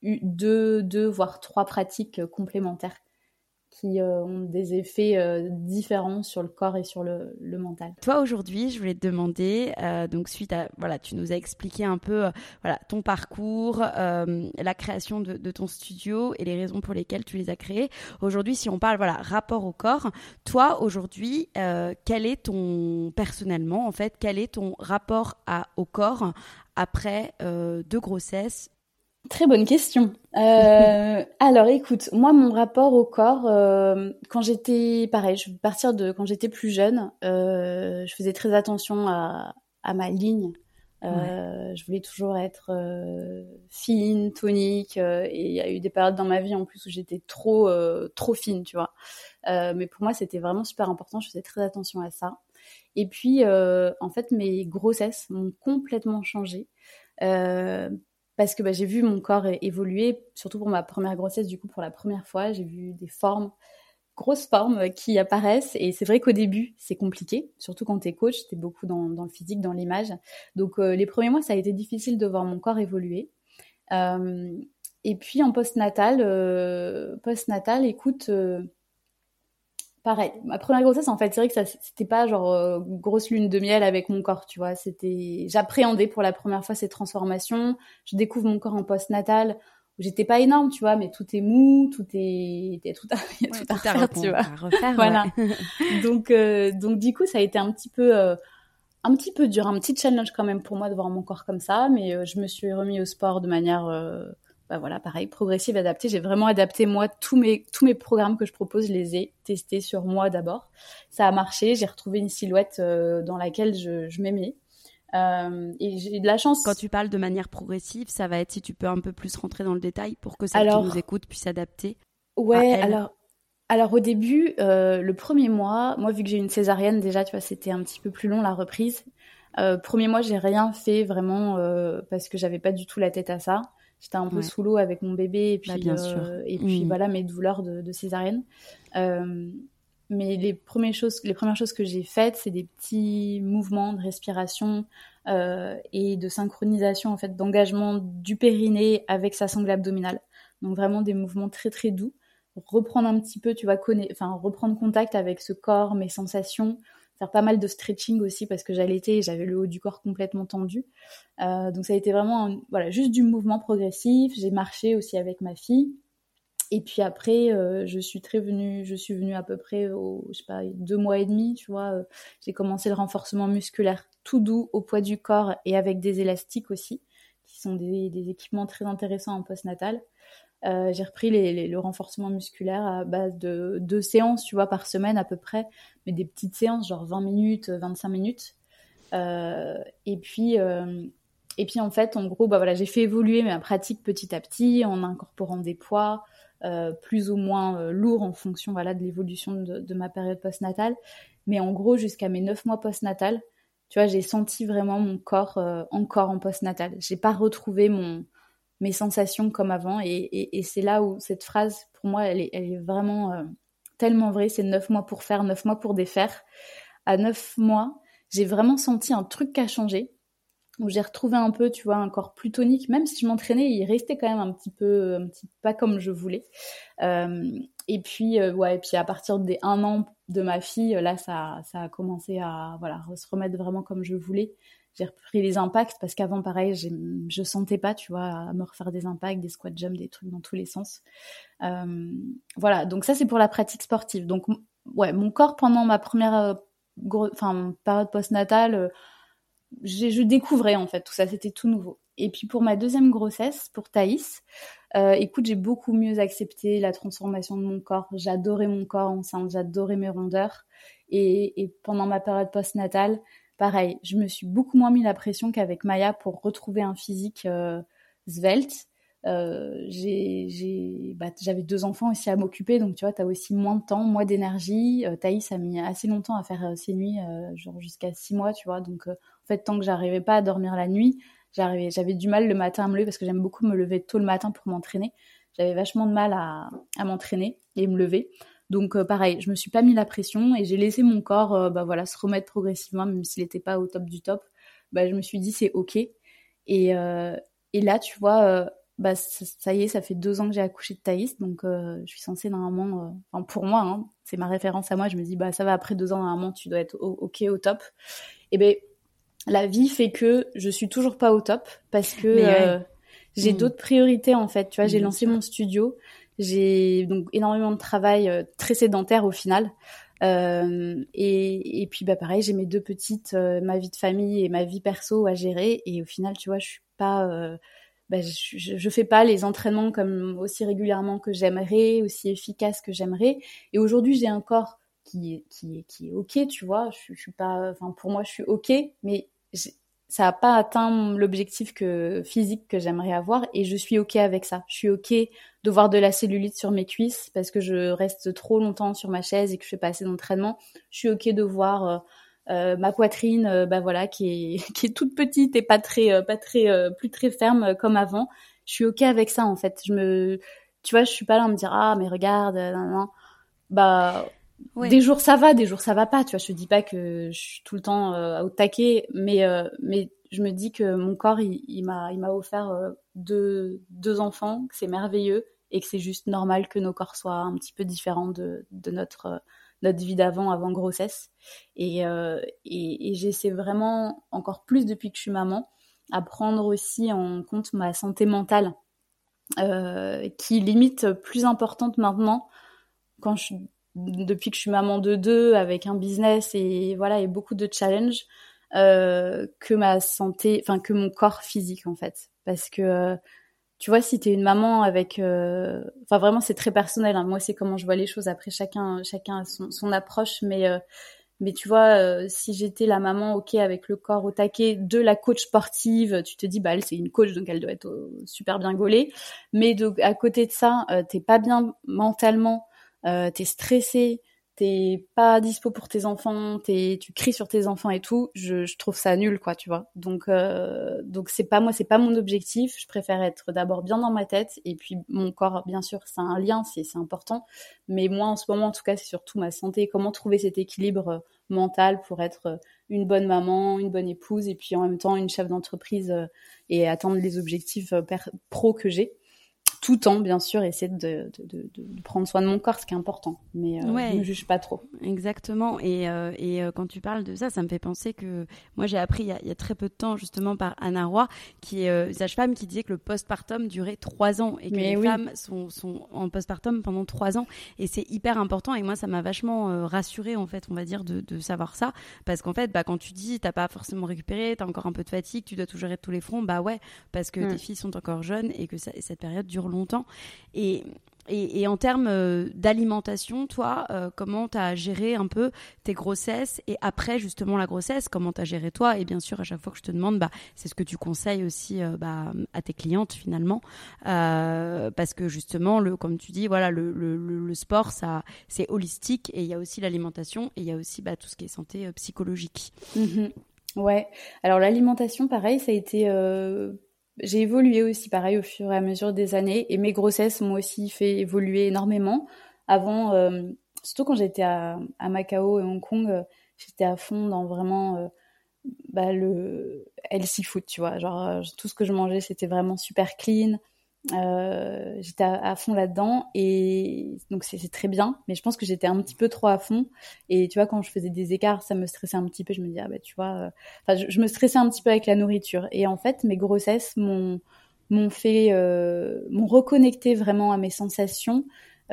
[SPEAKER 4] 2 voire 3 pratiques complémentaires qui ont des effets différents sur le corps et sur le mental.
[SPEAKER 3] Toi, aujourd'hui, je voulais te demander, donc suite à, voilà, tu nous as expliqué un peu ton parcours, la création de ton studio et les raisons pour lesquelles tu les as créés. Aujourd'hui, si on parle rapport au corps, toi, aujourd'hui, personnellement, en fait, quel est ton rapport au corps après 2 grossesses?
[SPEAKER 4] Très bonne question. Alors écoute, moi mon rapport au corps, quand j'étais, pareil, je vais partir de quand j'étais plus jeune, je faisais très attention à ma ligne. Ouais. Je voulais toujours être fine, tonique, et il y a eu des périodes dans ma vie en plus où j'étais trop fine, tu vois. Mais pour moi c'était vraiment super important, je faisais très attention à ça. Et puis en fait mes grossesses m'ont complètement changé. Parce que j'ai vu mon corps évoluer, surtout pour ma première grossesse, du coup, pour la première fois, j'ai vu des grosses formes qui apparaissent. Et c'est vrai qu'au début, c'est compliqué, surtout quand t'es coach, t'es beaucoup dans le physique, dans l'image. Donc, les premiers mois, ça a été difficile de voir mon corps évoluer. Et puis, en postnatal, écoute... pareil, ma première grossesse, en fait, c'est vrai que c'était pas genre grosse lune de miel avec mon corps, tu vois. J'appréhendais pour la première fois ces transformations. Je découvre mon corps en postnatal où j'étais pas énorme, tu vois, mais tout est mou, il y a tout à refaire, tu vois.
[SPEAKER 3] À refaire,
[SPEAKER 4] voilà. Ouais. Donc du coup, ça a été un petit peu dur, un petit challenge quand même pour moi de voir mon corps comme ça, mais je me suis remis au sport de manière pareil, progressive, adaptée. J'ai vraiment adapté, moi, tous mes programmes que je propose, je les ai testés sur moi d'abord. Ça a marché, j'ai retrouvé une silhouette dans laquelle je m'aimais. Et j'ai de la chance.
[SPEAKER 3] Quand tu parles de manière progressive, ça va être, si tu peux un peu plus rentrer dans le détail pour que celles qui nous écoutent puissent s'adapter.
[SPEAKER 4] Ouais, alors au début, le premier mois, moi, vu que j'ai eu une césarienne, déjà, tu vois, c'était un petit peu plus long la reprise. Premier mois, j'ai rien fait vraiment parce que j'avais pas du tout la tête à ça. J'étais un peu sous l'eau avec mon bébé et puis, puis voilà, mes douleurs de césarienne. Mais les premières choses que j'ai faites, c'est des petits mouvements de respiration et de synchronisation, en fait, d'engagement du périnée avec sa sangle abdominale. Donc vraiment des mouvements très très doux. Reprendre un petit peu, tu vois, reprendre contact avec ce corps, mes sensations. Faire pas mal de stretching aussi parce que j'allaitais et j'avais le haut du corps complètement tendu. Donc ça a été vraiment juste du mouvement progressif. J'ai marché aussi avec ma fille. Et puis après, je suis venue à peu près je sais pas, 2 mois et demi, tu vois. J'ai commencé le renforcement musculaire tout doux au poids du corps et avec des élastiques aussi, qui sont des équipements très intéressants en postnatal. J'ai repris le renforcement musculaire à base de 2 séances, tu vois, par semaine à peu près, mais des petites séances, genre 20 minutes, 25 minutes. Et puis en fait, en gros, bah voilà, j'ai fait évoluer ma pratique petit à petit en incorporant des poids plus ou moins lourds en fonction, voilà, de l'évolution de ma période postnatale. Mais en gros, jusqu'à mes 9 mois postnatal, tu vois, j'ai senti vraiment mon corps encore en postnatal. J'ai pas retrouvé mes sensations comme avant. Et c'est là où cette phrase, pour moi, elle est vraiment tellement vraie. C'est 9 mois pour faire, 9 mois pour défaire. À 9 mois, j'ai vraiment senti un truc qui a changé, où j'ai retrouvé un peu, tu vois, un corps plus tonique. Même si je m'entraînais, il restait quand même un petit pas comme je voulais. Et puis à partir des 1 an de ma fille, là, ça a commencé à se remettre vraiment comme je voulais. J'ai repris les impacts parce qu'avant, pareil, je sentais pas, tu vois, à me refaire des impacts, des squat jumps, des trucs dans tous les sens. Voilà, donc ça, c'est pour la pratique sportive. Donc, ouais, mon corps, pendant ma première période postnatale, je découvrais en fait tout ça, c'était tout nouveau. Et puis pour ma deuxième grossesse, pour Thaïs, écoute, j'ai beaucoup mieux accepté la transformation de mon corps. J'adorais mon corps enceinte, j'adorais mes rondeurs. Et pendant ma période postnatale, pareil, je me suis beaucoup moins mis la pression qu'avec Maya pour retrouver un physique svelte. J'avais 2 enfants aussi à m'occuper, donc tu vois, t'as aussi moins de temps, moins d'énergie. Thaïs a mis assez longtemps à faire ses nuits, genre jusqu'à 6 mois, tu vois. Donc, en fait, tant que j'arrivais pas à dormir la nuit, j'avais du mal le matin à me lever parce que j'aime beaucoup me lever tôt le matin pour m'entraîner. J'avais vachement de mal à m'entraîner et me lever. Donc, pareil, je me suis pas mis la pression et j'ai laissé mon corps, se remettre progressivement, même s'il était pas au top du top. Je me suis dit, c'est OK. Et là, tu vois, ça y est, ça fait 2 ans que j'ai accouché de Thaïs, donc je suis censée normalement, pour moi, hein, c'est ma référence à moi, je me dis, ça va, après 2 ans, normalement, tu dois être OK, au top. Et la vie fait que je suis toujours pas au top, parce que j'ai d'autres priorités, en fait, tu vois, j'ai lancé mon studio, j'ai donc énormément de travail très sédentaire au final, et puis pareil, j'ai mes 2 petites, ma vie de famille et ma vie perso à gérer, et au final, tu vois, je suis pas... je fais pas les entraînements comme aussi régulièrement que j'aimerais, aussi efficace que j'aimerais. Et aujourd'hui, j'ai un corps qui est OK, tu vois. Je suis pas, pour moi, je suis OK, mais ça a pas atteint l'objectif physique que j'aimerais avoir, et je suis OK avec ça. Je suis OK de voir de la cellulite sur mes cuisses parce que je reste trop longtemps sur ma chaise et que je fais pas assez d'entraînement. Je suis OK de voir ma poitrine, qui est toute petite et pas très, plus très ferme comme avant. Je suis OK avec ça, en fait. Tu vois, je suis pas là à me dire, ah, mais regarde, non. Des jours ça va, des jours ça va pas. Tu vois, je te dis pas que je suis tout le temps au taquet, mais je me dis que mon corps, il m'a offert 2 enfants, que c'est merveilleux et que c'est juste normal que nos corps soient un petit peu différents de notre vie avant grossesse. Et j'essaie vraiment, encore plus depuis que je suis maman, à prendre aussi en compte ma santé mentale, qui est limite plus importante maintenant, depuis que je suis maman de 2, avec un business et beaucoup de challenges, que ma santé, que mon corps physique, en fait. Parce que tu vois, si t'es une maman avec... vraiment, c'est très personnel, hein. Moi, c'est comment je vois les choses. Après, chacun a son approche. Mais tu vois, si j'étais la maman OK avec le corps au taquet de la coach sportive, tu te dis, elle, c'est une coach, donc elle doit être super bien gaulée. Mais à côté de ça, t'es pas bien mentalement, t'es stressée, t'es pas dispo pour tes enfants, tu cries sur tes enfants et tout, je trouve ça nul, quoi, tu vois. Donc c'est pas mon objectif. Je préfère être d'abord bien dans ma tête, et puis mon corps, bien sûr, c'est un lien, c'est important. Mais moi, en ce moment, en tout cas, c'est surtout ma santé. Comment trouver cet équilibre mental pour être une bonne maman, une bonne épouse, et puis en même temps une chef d'entreprise, et atteindre les objectifs pro que j'ai. tout en, bien sûr, essayer de prendre soin de mon corps, ce qui est important. Mais je ne juge pas trop.
[SPEAKER 3] Exactement. Et quand tu parles de ça, ça me fait penser que moi, j'ai appris il y a très peu de temps, justement, par Anna Roy, qui est sage-femme, qui disait que le postpartum durait 3 ans et que les femmes sont en postpartum pendant 3 ans. Et c'est hyper important. Et moi, ça m'a vachement rassurée, en fait, on va dire, de savoir ça. Parce qu'en fait, quand tu dis, t'as pas forcément récupéré, t'as encore un peu de fatigue, tu dois tout gérer de tous les fronts, parce que tes filles sont encore jeunes et que cette période dure longtemps. Et en termes d'alimentation, toi, comment tu as géré un peu tes grossesses et après justement la grossesse, comment tu as géré toi? Et bien sûr, à chaque fois que je te demande, c'est ce que tu conseilles aussi à tes clientes finalement, parce que justement, comme tu dis, voilà, le sport, ça, c'est holistique et il y a aussi l'alimentation et il y a aussi tout ce qui est santé psychologique.
[SPEAKER 4] Mm-hmm. Ouais, alors l'alimentation, pareil, ça a été... J'ai évolué aussi, pareil, au fur et à mesure des années. Et mes grossesses m'ont aussi fait évoluer énormément. Avant, surtout quand j'étais à Macao et Hong Kong, j'étais à fond dans vraiment le healthy food, tu vois. Genre, tout ce que je mangeais, c'était vraiment super clean. J'étais à fond là-dedans. Et donc, c'est très bien. Mais je pense que j'étais un petit peu trop à fond. Et tu vois, quand je faisais des écarts, ça me stressait un petit peu. Je me disais, tu vois... je me stressais un petit peu avec la nourriture. Et en fait, mes grossesses m'ont reconnecté vraiment à mes sensations.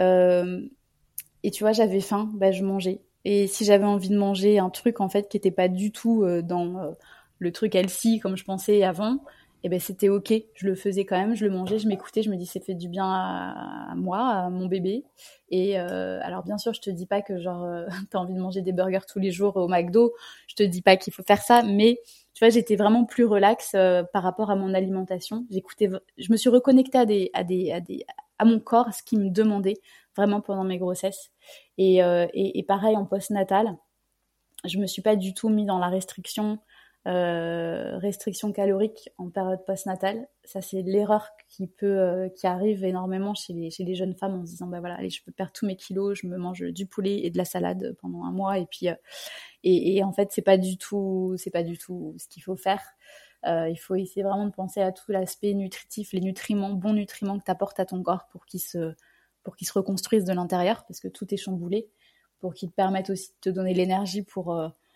[SPEAKER 4] Et tu vois, j'avais faim, je mangeais. Et si j'avais envie de manger un truc, en fait, qui était pas du tout dans le truc healthy, comme je pensais avant, c'était OK. Je le faisais quand même, je le mangeais, je m'écoutais, je me dis, c'est fait du bien à moi, à mon bébé. Et alors, bien sûr, je te dis pas que t'as envie de manger des burgers tous les jours au McDo. Je te dis pas qu'il faut faire ça, mais tu vois, j'étais vraiment plus relax par rapport à mon alimentation. Je me suis reconnectée à mon corps, à ce qu'il me demandait vraiment pendant mes grossesses. Et pareil en postnatal, je me suis pas du tout mis dans la restriction calorique en période postnatale. Ça, c'est l'erreur qui arrive énormément chez les jeunes femmes en se disant voilà, allez, je peux perdre tous mes kilos, je me mange du poulet et de la salade pendant un mois et puis et en fait c'est pas du tout ce qu'il faut faire. Il faut essayer vraiment de penser à tout l'aspect nutritif, les bons nutriments que tu apportes à ton corps pour qu'il se reconstruise de l'intérieur, parce que tout est chamboulé, pour qu'il te permette aussi de te donner l'énergie pour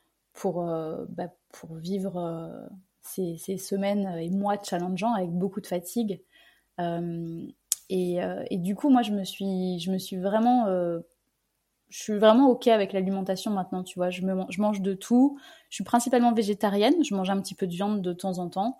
[SPEAKER 4] vivre ces semaines et mois challengeants avec beaucoup de fatigue. Et du coup, moi, je suis vraiment... je suis vraiment OK avec l'alimentation maintenant, tu vois. Je mange de tout. Je suis principalement végétarienne. Je mange un petit peu de viande de temps en temps.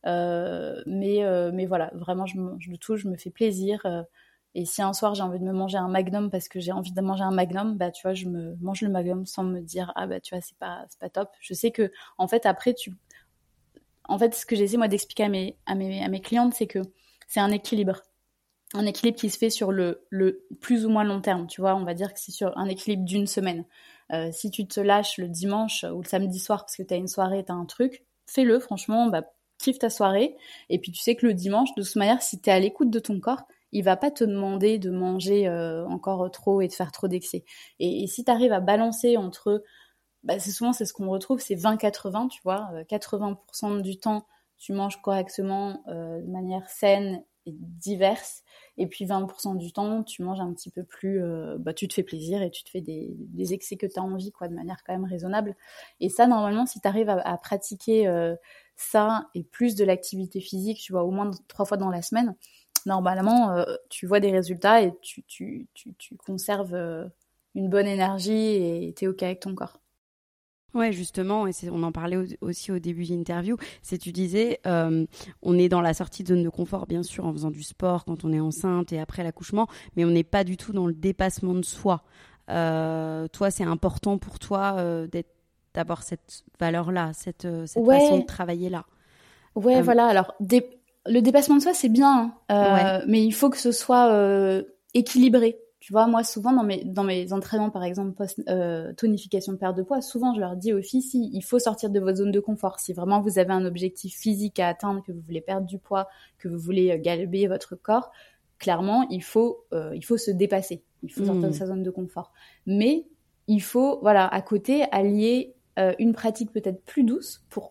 [SPEAKER 4] Mais voilà, vraiment, je mange de tout. Je me fais plaisir. Et si un soir, j'ai envie de me manger un Magnum parce que j'ai envie de manger un Magnum, tu vois, je me mange le Magnum sans me dire, tu vois, c'est pas top. Je sais que, en fait, après, ce que j'essaie, moi, d'expliquer à mes clientes, c'est que c'est un équilibre. Un équilibre qui se fait sur le plus ou moins long terme, tu vois, on va dire que c'est sur un équilibre d'une semaine. Si tu te lâches le dimanche ou le samedi soir parce que t'as une soirée, t'as un truc, fais-le, franchement, kiffe ta soirée. Et puis tu sais que le dimanche, de toute manière, si t'es à l'écoute de ton corps, il va pas te demander de manger encore trop et de faire trop d'excès. Et si t'arrives à balancer entre... c'est ce qu'on retrouve, c'est 20-80, tu vois. 80% du temps, tu manges correctement de manière saine et diverse. Et puis 20% du temps, tu manges un petit peu plus... tu te fais plaisir et tu te fais des excès que tu as envie, quoi, de manière quand même raisonnable. Et ça, normalement, si tu arrives à pratiquer ça et plus de l'activité physique, tu vois, au moins 3 fois dans la semaine, normalement, tu vois des résultats et tu conserves une bonne énergie et tu es OK avec ton corps.
[SPEAKER 3] Ouais, justement, et on en parlait aussi au début de l'interview, tu disais, on est dans la sortie de zone de confort, bien sûr, en faisant du sport quand on est enceinte et après l'accouchement, mais on n'est pas du tout dans le dépassement de soi. Toi, c'est important pour toi d'avoir cette valeur-là, cette façon de travailler là.
[SPEAKER 4] Ouais, voilà, alors le dépassement de soi, c'est bien, mais il faut que ce soit équilibré. Tu vois, moi, souvent, dans mes entraînements, par exemple, tonification de perte de poids, souvent, je leur dis aux filles, il faut sortir de votre zone de confort. Si vraiment vous avez un objectif physique à atteindre, que vous voulez perdre du poids, que vous voulez galber votre corps, clairement, il faut se dépasser. Il faut sortir de sa zone de confort. Mais il faut, voilà, à côté, allier une pratique peut-être plus douce pour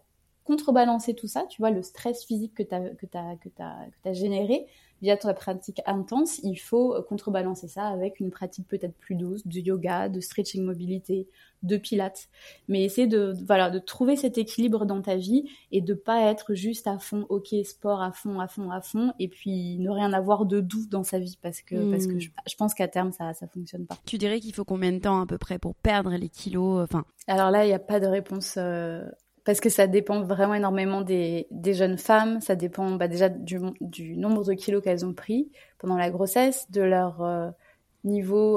[SPEAKER 4] contrebalancer tout ça, tu vois, le stress physique que t'as généré via ta pratique intense, il faut contrebalancer ça avec une pratique peut-être plus douce, de yoga, de stretching mobilité, de pilates. Mais essayer de trouver cet équilibre dans ta vie et de pas être juste à fond, ok, sport à fond, et puis ne rien avoir de doux dans sa vie parce que je pense qu'à terme, ça fonctionne pas.
[SPEAKER 3] Tu dirais qu'il faut combien de temps à peu près pour perdre les kilos,
[SPEAKER 4] Alors là, il n'y a pas de réponse parce que ça dépend vraiment énormément des jeunes femmes. Ça dépend déjà du nombre de kilos qu'elles ont pris pendant la grossesse, de leur niveau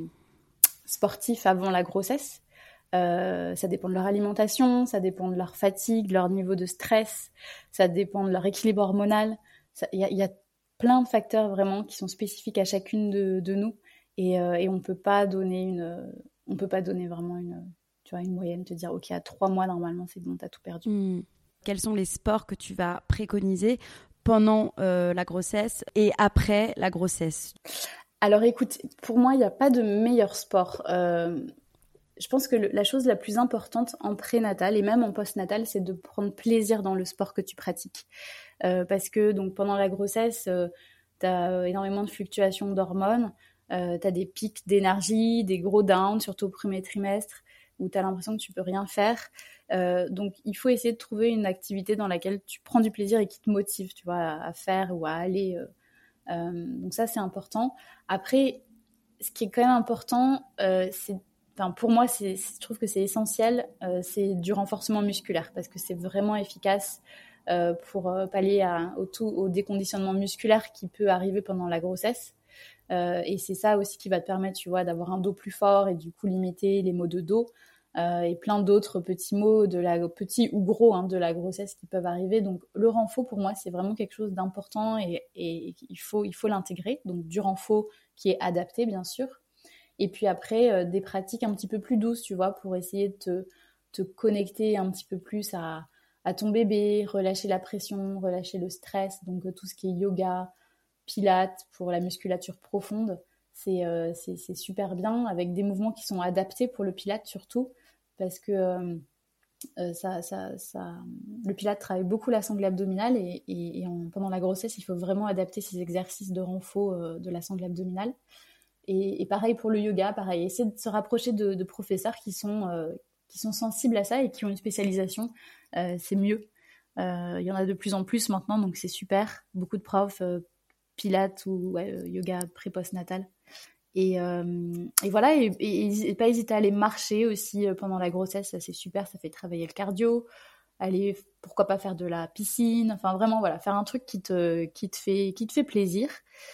[SPEAKER 4] sportif avant la grossesse. Ça dépend de leur alimentation, ça dépend de leur fatigue, leur niveau de stress, ça dépend de leur équilibre hormonal. Il y a plein de facteurs vraiment qui sont spécifiques à chacune de nous et on peut pas donner vraiment une moyenne, te dire ok, à 3 mois normalement c'est bon, t'as tout perdu.
[SPEAKER 3] Quels sont les sports que tu vas préconiser pendant la grossesse et après la grossesse?
[SPEAKER 4] Alors écoute, pour moi il n'y a pas de meilleur sport. Je pense que la chose la plus importante en prénatal et même en postnatal, c'est de prendre plaisir dans le sport que tu pratiques. Parce que donc, pendant la grossesse, tu as énormément de fluctuations d'hormones, tu as des pics d'énergie, des gros downs, surtout au premier trimestre, où tu as l'impression que tu peux rien faire. Donc, il faut essayer de trouver une activité dans laquelle tu prends du plaisir et qui te motive, tu vois, à faire ou à aller. Donc ça, c'est important. Après, ce qui est quand même important, pour moi, je trouve que c'est essentiel, c'est du renforcement musculaire parce que c'est vraiment efficace pour pallier au déconditionnement musculaire qui peut arriver pendant la grossesse. Et c'est ça aussi qui va te permettre, tu vois, d'avoir un dos plus fort et du coup limiter les maux de dos et plein d'autres petits maux, petits ou gros de la grossesse qui peuvent arriver. Donc le renfort, pour moi, c'est vraiment quelque chose d'important et il faut l'intégrer. Donc du renfort qui est adapté, bien sûr. Et puis après, des pratiques un petit peu plus douces, tu vois, pour essayer de te connecter un petit peu plus à ton bébé, relâcher la pression, relâcher le stress. Donc tout ce qui est yoga, pilates pour la musculature profonde, c'est super bien, avec des mouvements qui sont adaptés pour le pilates surtout, parce que le pilates travaille beaucoup la sangle abdominale et pendant la grossesse, il faut vraiment adapter ces exercices de renfort de la sangle abdominale. Et pareil pour le yoga, pareil, essayer de se rapprocher de professeurs qui sont sensibles à ça et qui ont une spécialisation, c'est mieux. Il y en a de plus en plus maintenant, donc c'est super. Beaucoup de profs pilates ou yoga pré-postnatal. Et voilà, et pas hésiter à aller marcher aussi pendant la grossesse, ça c'est super, ça fait travailler le cardio. Aller, pourquoi pas faire de la piscine, enfin vraiment voilà, faire un truc qui te fait plaisir.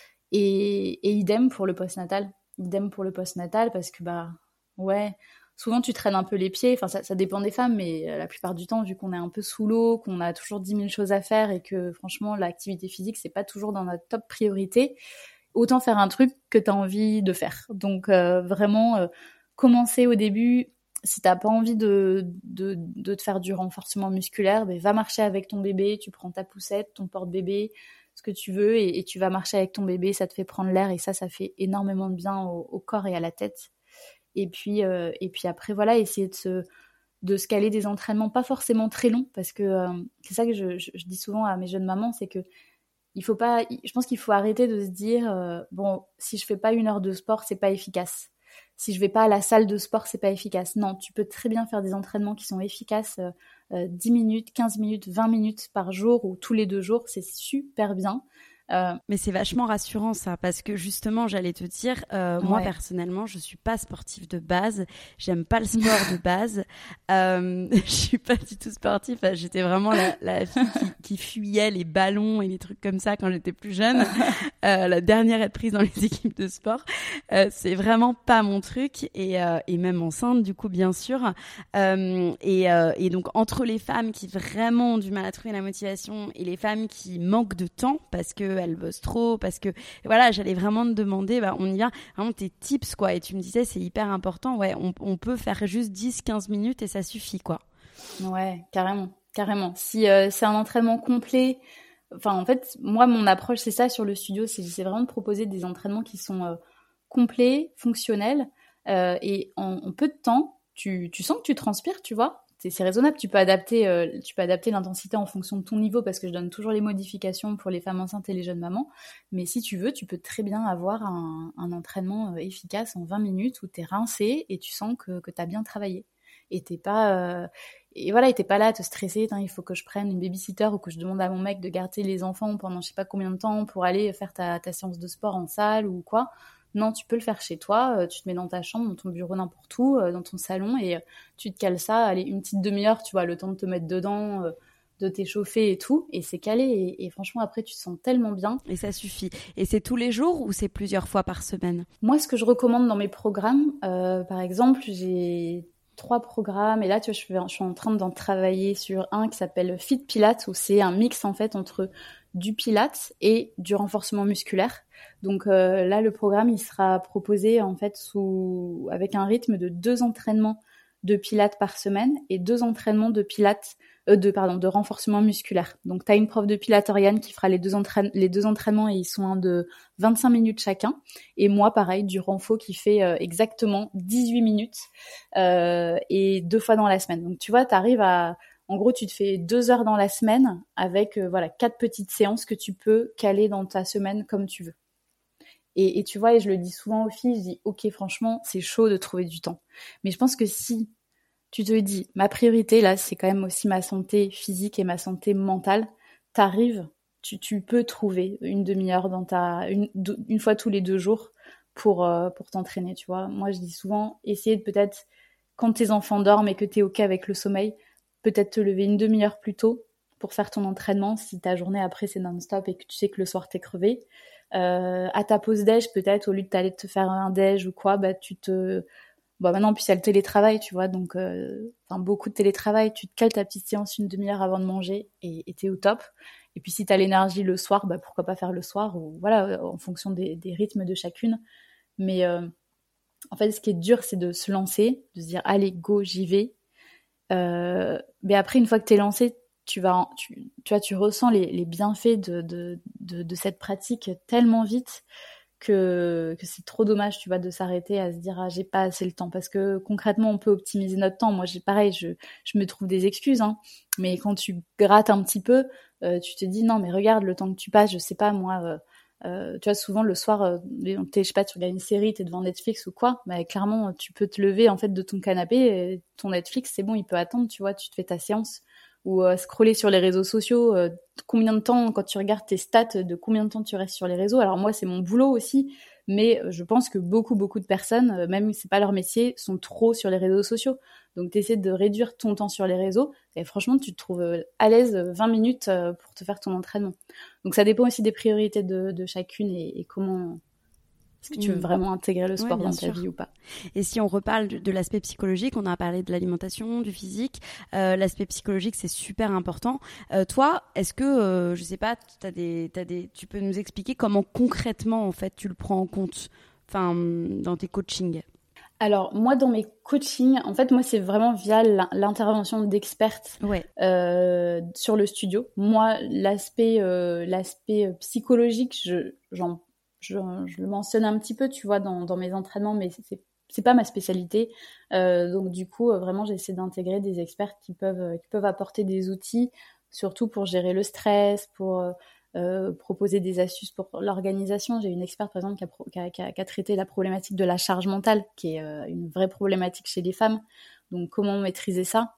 [SPEAKER 4] Et idem pour le postnatal. Parce que souvent tu traînes un peu les pieds, enfin ça dépend des femmes, mais la plupart du temps, vu qu'on est un peu sous l'eau, qu'on a toujours 10 000 choses à faire et que franchement l'activité physique c'est pas toujours dans notre top priorité, autant faire un truc que tu as envie de faire. Donc vraiment commencer au début. Si t'as pas envie de te faire du renforcement musculaire, va marcher avec ton bébé, tu prends ta poussette, ton porte-bébé, ce que tu veux, et tu vas marcher avec ton bébé, ça te fait prendre l'air, et ça fait énormément de bien au corps et à la tête. Et puis après, voilà, essayer de se caler des entraînements pas forcément très longs, parce que c'est ça que je dis souvent à mes jeunes mamans, c'est que je pense qu'il faut arrêter de se dire, si je fais pas 1 heure de sport, c'est pas efficace. Si je vais pas à la salle de sport, c'est pas efficace. Non, tu peux très bien faire des entraînements qui sont efficaces 10 minutes, 15 minutes, 20 minutes par jour ou tous les 2 jours, c'est super bien.
[SPEAKER 3] Mais c'est vachement rassurant ça, parce que justement j'allais te dire, moi personnellement je suis pas sportive de base, j'aime pas le sport de base, je suis pas du tout sportive, j'étais vraiment la fille qui fuyait les ballons et les trucs comme ça quand j'étais plus jeune, la dernière à être prise dans les équipes de sport, c'est vraiment pas mon truc, et même enceinte du coup bien sûr, et donc entre les femmes qui vraiment ont du mal à trouver la motivation et les femmes qui manquent de temps parce que elles bossent trop, parce que voilà, j'allais vraiment te demander, on y va, vraiment tes tips quoi, et tu me disais c'est hyper important, on peut faire juste 10-15 minutes et ça suffit quoi.
[SPEAKER 4] Ouais, carrément. Si c'est un entraînement complet, en fait, moi mon approche c'est ça sur le studio, c'est vraiment de proposer des entraînements qui sont complets, fonctionnels, et en peu de temps, tu sens que tu transpires, tu vois. c'est raisonnable. Tu peux adapter l'intensité en fonction de ton niveau, parce que je donne toujours les modifications pour les femmes enceintes et les jeunes mamans. Mais si tu veux, tu peux très bien avoir un entraînement efficace en 20 minutes où tu es rincé et tu sens que tu as bien travaillé. Et t'es pas là à te stresser, il faut que je prenne une babysitter ou que je demande à mon mec de garder les enfants pendant je sais pas combien de temps pour aller faire ta séance de sport en salle ou quoi. Non, tu peux le faire chez toi, tu te mets dans ta chambre, dans ton bureau, n'importe où, dans ton salon, et tu te cales ça, allez, une petite demi-heure, tu vois, le temps de te mettre dedans, de t'échauffer et tout, et c'est calé, et franchement, après, tu te sens tellement bien.
[SPEAKER 3] Et ça suffit. Et c'est tous les jours ou c'est plusieurs fois par semaine?
[SPEAKER 4] Moi, ce que je recommande dans mes programmes, par exemple, j'ai 3 programmes, et là, tu vois, je suis en train d'en travailler sur un qui s'appelle Fit Pilates, où c'est un mix, en fait, entre du Pilates et du renforcement musculaire. Donc là, le programme, il sera proposé, en fait, avec un rythme de 2 entraînements de Pilates par semaine et 2 entraînements de de renforcement musculaire. Donc, tu as une prof de Pilates, Oriane, qui fera les deux entraînements, et ils sont de 25 minutes chacun. Et moi, pareil, du renfo qui fait exactement 18 minutes et 2 fois dans la semaine. Donc, tu vois, en gros, tu te fais 2 heures dans la semaine avec 4 petites séances que tu peux caler dans ta semaine comme tu veux. Et tu vois, et je le dis souvent aux filles, je dis, ok, franchement, c'est chaud de trouver du temps. Mais je pense que si tu te dis, ma priorité, là, c'est quand même aussi ma santé physique et ma santé mentale, tu peux trouver une demi-heure une fois tous les 2 jours pour t'entraîner, tu vois. Moi, je dis souvent, essayer de peut-être, quand tes enfants dorment et que tu es OK avec le sommeil, peut-être te lever une demi-heure plus tôt pour faire ton entraînement, si ta journée après c'est non-stop et que tu sais que le soir t'es crevé. À ta pause déj, peut-être, au lieu de t'aller te faire un déj ou quoi, maintenant, puis il y a le télétravail, tu vois, donc beaucoup de télétravail, tu te cales ta petite séance une demi-heure avant de manger et t'es au top. Et puis si t'as l'énergie le soir, pourquoi pas faire le soir, ou voilà, en fonction des rythmes de chacune. Mais en fait, ce qui est dur, c'est de se lancer, de se dire, allez, go, j'y vais. Mais après, une fois que t'es lancé, tu ressens les bienfaits de cette pratique tellement vite que c'est trop dommage, tu vois, de s'arrêter à se dire, ah, j'ai pas assez le temps, parce que concrètement, on peut optimiser notre temps. Moi, je me trouve des excuses, hein, mais quand tu grattes un petit peu, tu te dis, non, mais regarde le temps que tu passes, je sais pas, moi, tu vois, souvent le soir, je sais pas, tu regardes une série, t'es devant Netflix ou quoi, clairement, tu peux te lever en fait de ton canapé, et ton Netflix, c'est bon, il peut attendre, tu vois, tu te fais ta séance. Ou scroller sur les réseaux sociaux, combien de temps, quand tu regardes tes stats, de combien de temps tu restes sur les réseaux. Alors moi, c'est mon boulot aussi, mais je pense que beaucoup de personnes, même si c'est pas leur métier, sont trop sur les réseaux sociaux. Donc t'essaies de réduire ton temps sur les réseaux, et franchement, tu te trouves à l'aise 20 minutes pour te faire ton entraînement. Donc ça dépend aussi des priorités de chacune, et comment... Est-ce que tu veux vraiment intégrer le sport dans ta vie ou pas?
[SPEAKER 3] Et si on reparle de l'aspect psychologique, on a parlé de l'alimentation, du physique, l'aspect psychologique, c'est super important. Toi, est-ce que, je sais pas, tu peux nous expliquer comment concrètement, en fait, tu le prends en compte, dans tes coachings?
[SPEAKER 4] Alors, moi, dans mes coachings, en fait, moi, c'est vraiment via l'intervention d'expertes sur le studio. Moi, l'aspect psychologique, je le mentionne un petit peu, tu vois, dans mes entraînements, mais c'est pas ma spécialité. Donc, du coup, vraiment, j'essaie d'intégrer des experts qui peuvent apporter des outils, surtout pour gérer le stress, pour proposer des astuces pour l'organisation. J'ai une experte, par exemple, qui a traité la problématique de la charge mentale, qui est une vraie problématique chez les femmes. Donc, comment maîtriser ça?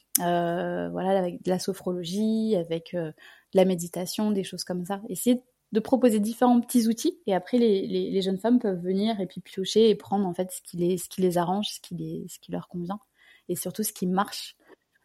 [SPEAKER 4] Avec de la sophrologie, avec de la méditation, des choses comme ça. Essayer de proposer différents petits outils, et après les jeunes femmes peuvent venir et puis piocher et prendre en fait ce qui les arrange, ce qui leur convient, et surtout ce qui marche.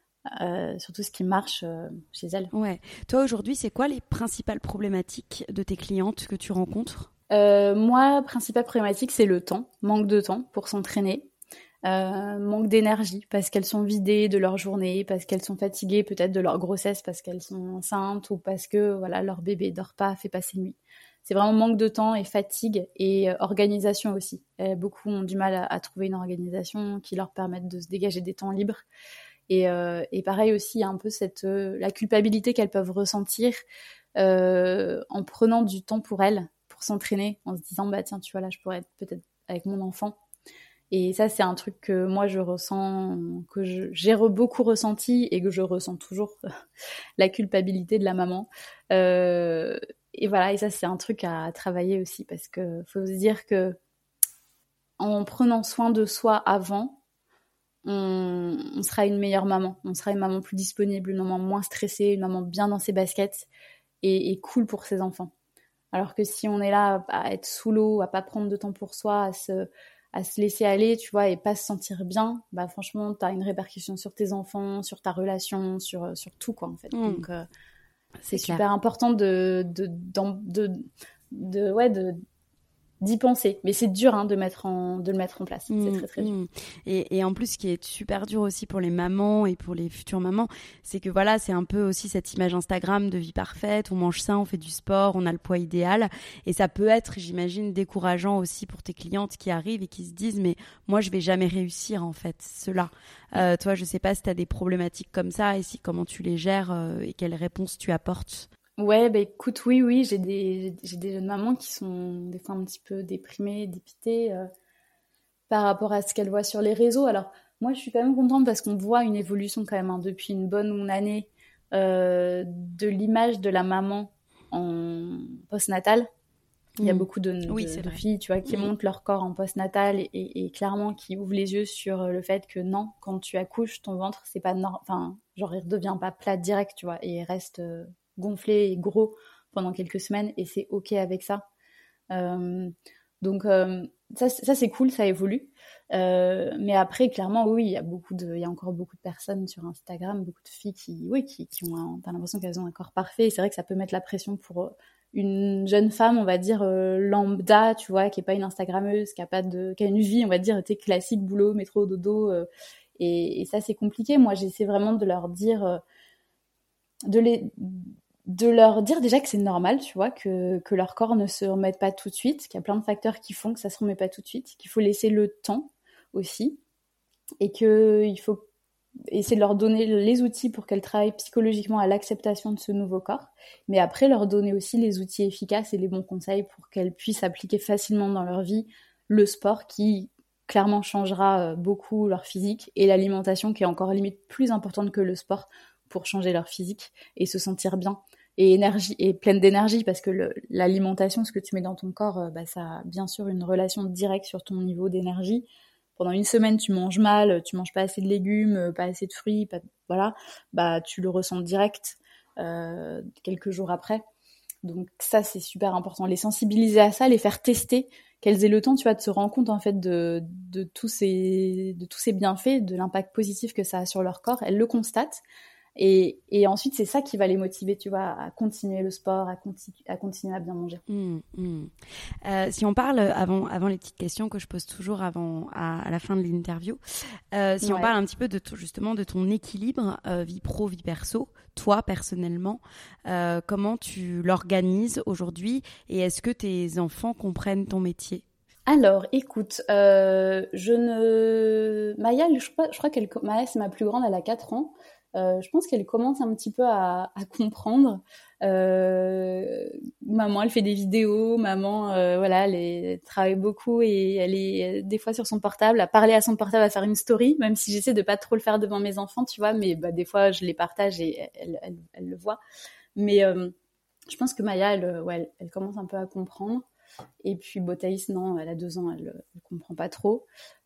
[SPEAKER 4] Chez elles.
[SPEAKER 3] Ouais. Toi, aujourd'hui, c'est quoi les principales problématiques de tes clientes que tu rencontres?
[SPEAKER 4] Moi, principale problématique, c'est le temps. Manque de temps pour s'entraîner. Manque d'énergie, parce qu'elles sont vidées de leur journée, parce qu'elles sont fatiguées peut-être de leur grossesse, parce qu'elles sont enceintes, ou parce que leur bébé dort pas, fait passer nuit. C'est vraiment manque de temps et fatigue, et organisation aussi. Beaucoup ont du mal à trouver une organisation qui leur permette de se dégager des temps libres. Et pareil aussi, il y a un peu la culpabilité qu'elles peuvent ressentir en prenant du temps pour elles, pour s'entraîner, en se disant, tiens, tu vois, là, je pourrais être peut-être avec mon enfant. Et ça, c'est un truc que moi, je ressens, j'ai beaucoup ressenti et que je ressens toujours, la culpabilité de la maman. Et voilà, et ça, c'est un truc à travailler aussi parce que faut se dire que en prenant soin de soi avant, on sera une meilleure maman. On sera une maman plus disponible, une maman moins stressée, une maman bien dans ses baskets et cool pour ses enfants. Alors que si on est là à être sous l'eau, à pas prendre de temps pour soi, à se laisser aller, tu vois, et pas se sentir bien, bah franchement, t'as une répercussion sur tes enfants, sur ta relation, sur tout, quoi, en fait. Donc, c'est super important d'y penser. Mais c'est dur de le mettre en place. C'est très, très dur.
[SPEAKER 3] Et en plus, ce qui est super dur aussi pour les mamans et pour les futures mamans, c'est que voilà, c'est un peu aussi cette image Instagram de vie parfaite, on mange sain, on fait du sport, on a le poids idéal. Et ça peut être, j'imagine, décourageant aussi pour tes clientes qui arrivent et qui se disent « mais moi, je vais jamais réussir en fait, cela ». Toi, je sais pas si tu as des problématiques comme ça et comment tu les gères et quelles réponses tu apportes.
[SPEAKER 4] Ouais, bah écoute, oui, j'ai des jeunes mamans qui sont des fois un petit peu déprimées, dépitées par rapport à ce qu'elles voient sur les réseaux. Alors, moi, je suis quand même contente parce qu'on voit une évolution quand même depuis une bonne année de l'image de la maman en postnatal. Il y a beaucoup de filles, tu vois, qui montrent leur corps en postnatal et clairement qui ouvrent les yeux sur le fait que non, quand tu accouches, ton ventre, c'est pas enfin, genre, il redevient pas plat direct, tu vois, et il reste gonflé et gros pendant quelques semaines et c'est ok avec ça. Donc ça c'est cool, ça évolue. Mais après, clairement, oui, il y a encore beaucoup de personnes sur Instagram, beaucoup de filles qui ont, t'as l'impression qu'elles ont un corps parfait. Et c'est vrai que ça peut mettre la pression pour une jeune femme, on va dire lambda, tu vois, qui est pas une Instagrammeuse, qui a une vie, on va dire, classique, boulot, métro, dodo. Et ça, c'est compliqué. Moi, j'essaie vraiment de leur dire, de leur dire déjà que c'est normal, tu vois, que leur corps ne se remette pas tout de suite, qu'il y a plein de facteurs qui font que ça se remet pas tout de suite, qu'il faut laisser le temps aussi, et qu'il faut essayer de leur donner les outils pour qu'elles travaillent psychologiquement à l'acceptation de ce nouveau corps, mais après leur donner aussi les outils efficaces et les bons conseils pour qu'elles puissent appliquer facilement dans leur vie le sport qui clairement changera beaucoup leur physique et l'alimentation qui est encore limite plus importante que le sport pour changer leur physique et se sentir bien et pleine d'énergie parce que l'alimentation, ce que tu mets dans ton corps, ça a bien sûr une relation directe sur ton niveau d'énergie. Pendant une semaine, tu manges mal, tu manges pas assez de légumes, pas assez de fruits, voilà, tu le ressens direct quelques jours après. Donc ça, c'est super important. Les sensibiliser à ça, les faire tester, qu'elles aient le temps, tu vois, de se rendre compte en fait de tous ces bienfaits, de l'impact positif que ça a sur leur corps. Elles le constatent. Et ensuite, c'est ça qui va les motiver, tu vois, à continuer le sport, à continuer à bien manger.
[SPEAKER 3] Si on parle, avant les petites questions que je pose toujours à la fin de l'interview, on parle un petit peu justement de ton équilibre vie pro, vie perso, toi personnellement, comment tu l'organises aujourd'hui et est-ce que tes enfants comprennent ton métier ?
[SPEAKER 4] Alors, écoute, Maya, je crois Maya, c'est ma plus grande, elle a 4 ans. Je pense qu'elle commence un petit peu à comprendre. Maman, elle fait des vidéos. Maman, voilà, elle travaille beaucoup et elle est des fois sur son portable, à parler à son portable, à faire une story, même si j'essaie de pas trop le faire devant mes enfants, tu vois. Mais des fois, je les partage et elle le voit. Mais je pense que Maya, elle commence un peu à comprendre. Et puis Thaïs, non, elle a 2 ans, elle comprend pas trop.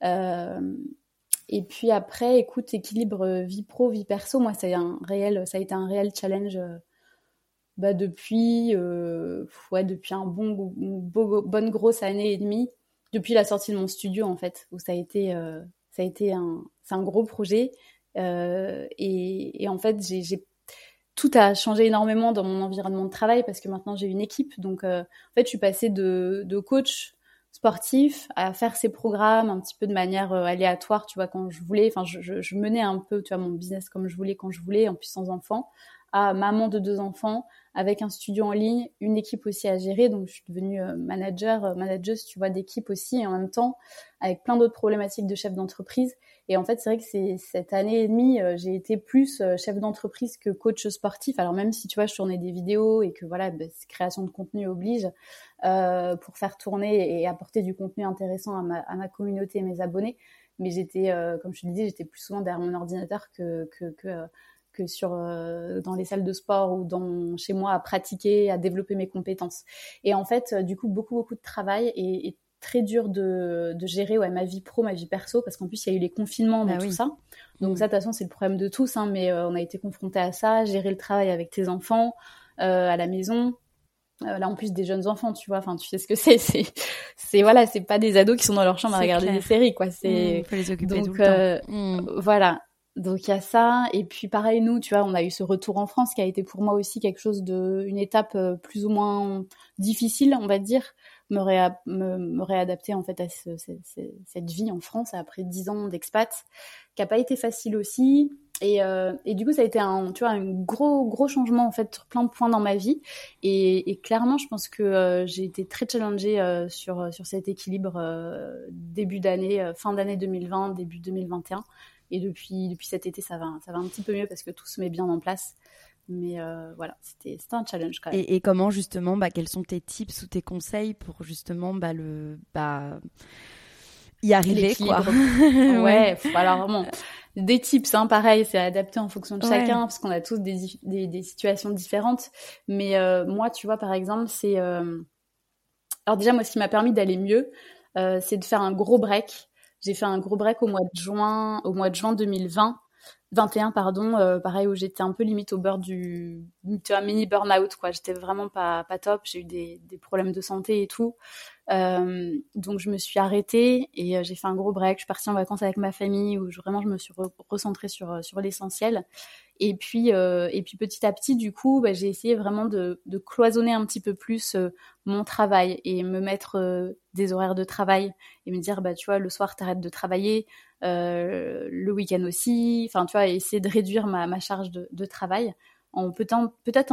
[SPEAKER 4] Et puis après, écoute, équilibre vie pro, vie perso, moi, ça a été un réel challenge depuis une bonne grosse année et demie, depuis la sortie de mon studio, en fait, où c'est un gros projet. Et en fait, tout a changé énormément dans mon environnement de travail parce que maintenant, j'ai une équipe. Donc, en fait, je suis passée de coach sportif à faire ces programmes un petit peu de manière aléatoire, tu vois, quand je voulais. Enfin, je menais un peu, tu vois, mon business comme je voulais, quand je voulais, en plus sans enfant, à maman de 2 enfants, avec un studio en ligne, une équipe aussi à gérer. Donc, je suis devenue manageuse, tu vois, d'équipe aussi, et en même temps, avec plein d'autres problématiques de chef d'entreprise. Et en fait, c'est vrai que c'est cette année et demie, j'ai été plus chef d'entreprise que coach sportif. Alors même si, tu vois, je tournais des vidéos et que voilà, création de contenu oblige pour faire tourner et apporter du contenu intéressant à ma communauté et mes abonnés. Mais j'étais, comme je te disais, j'étais plus souvent derrière mon ordinateur que sur dans les salles de sport ou chez moi à pratiquer, à développer mes compétences. Et en fait, du coup, beaucoup de travail et très dur de gérer ma vie pro, ma vie perso, parce qu'en plus il y a eu les confinements dans tout ça. Donc ça, de toute façon, c'est le problème de tous, hein, mais on a été confrontés à ça, gérer le travail avec tes enfants à la maison. Là, en plus, des jeunes enfants, tu vois, enfin, tu sais ce que c'est voilà, c'est pas des ados qui sont dans leur chambre à regarder des séries, quoi.
[SPEAKER 3] Faut les occuper tout le temps.
[SPEAKER 4] Voilà. Donc il y a ça, et puis pareil, nous, tu vois, on a eu ce retour en France qui a été pour moi aussi quelque chose une étape plus ou moins difficile, on va dire, me réadapter en fait à cette vie en France après 10 ans d'expat, qui a pas été facile aussi, et du coup ça a été un gros changement en fait sur plein de points dans ma vie, et clairement je pense que j'ai été très challengée sur cet équilibre début d'année, fin d'année 2020, début 2021. Et depuis cet été, ça va un petit peu mieux parce que tout se met bien en place. Mais voilà, c'était un challenge quand même.
[SPEAKER 3] Et comment justement, quels sont tes tips ou tes conseils pour justement y arriver, quoi.
[SPEAKER 4] Ouais, alors vraiment, des tips, hein, pareil, c'est adapté en fonction de chacun parce qu'on a tous des situations différentes. Mais moi, tu vois, par exemple, c'est... Alors déjà, moi, ce qui m'a permis d'aller mieux, c'est de faire un gros break. J'ai fait un gros break au mois de juin 2021, pareil, où j'étais un peu limite au bord tu vois, mini burn-out, quoi. J'étais vraiment pas top. J'ai eu des problèmes de santé et tout. Donc je me suis arrêtée et j'ai fait un gros break. Je suis partie en vacances avec ma famille où vraiment je me suis recentrée sur l'essentiel. Et puis petit à petit, du coup, j'ai essayé vraiment de cloisonner un petit peu plus mon travail et me mettre des horaires de travail et me dire, tu vois, le soir, t'arrêtes de travailler, le week-end aussi. Enfin, tu vois, essayer de réduire ma charge de travail peut-être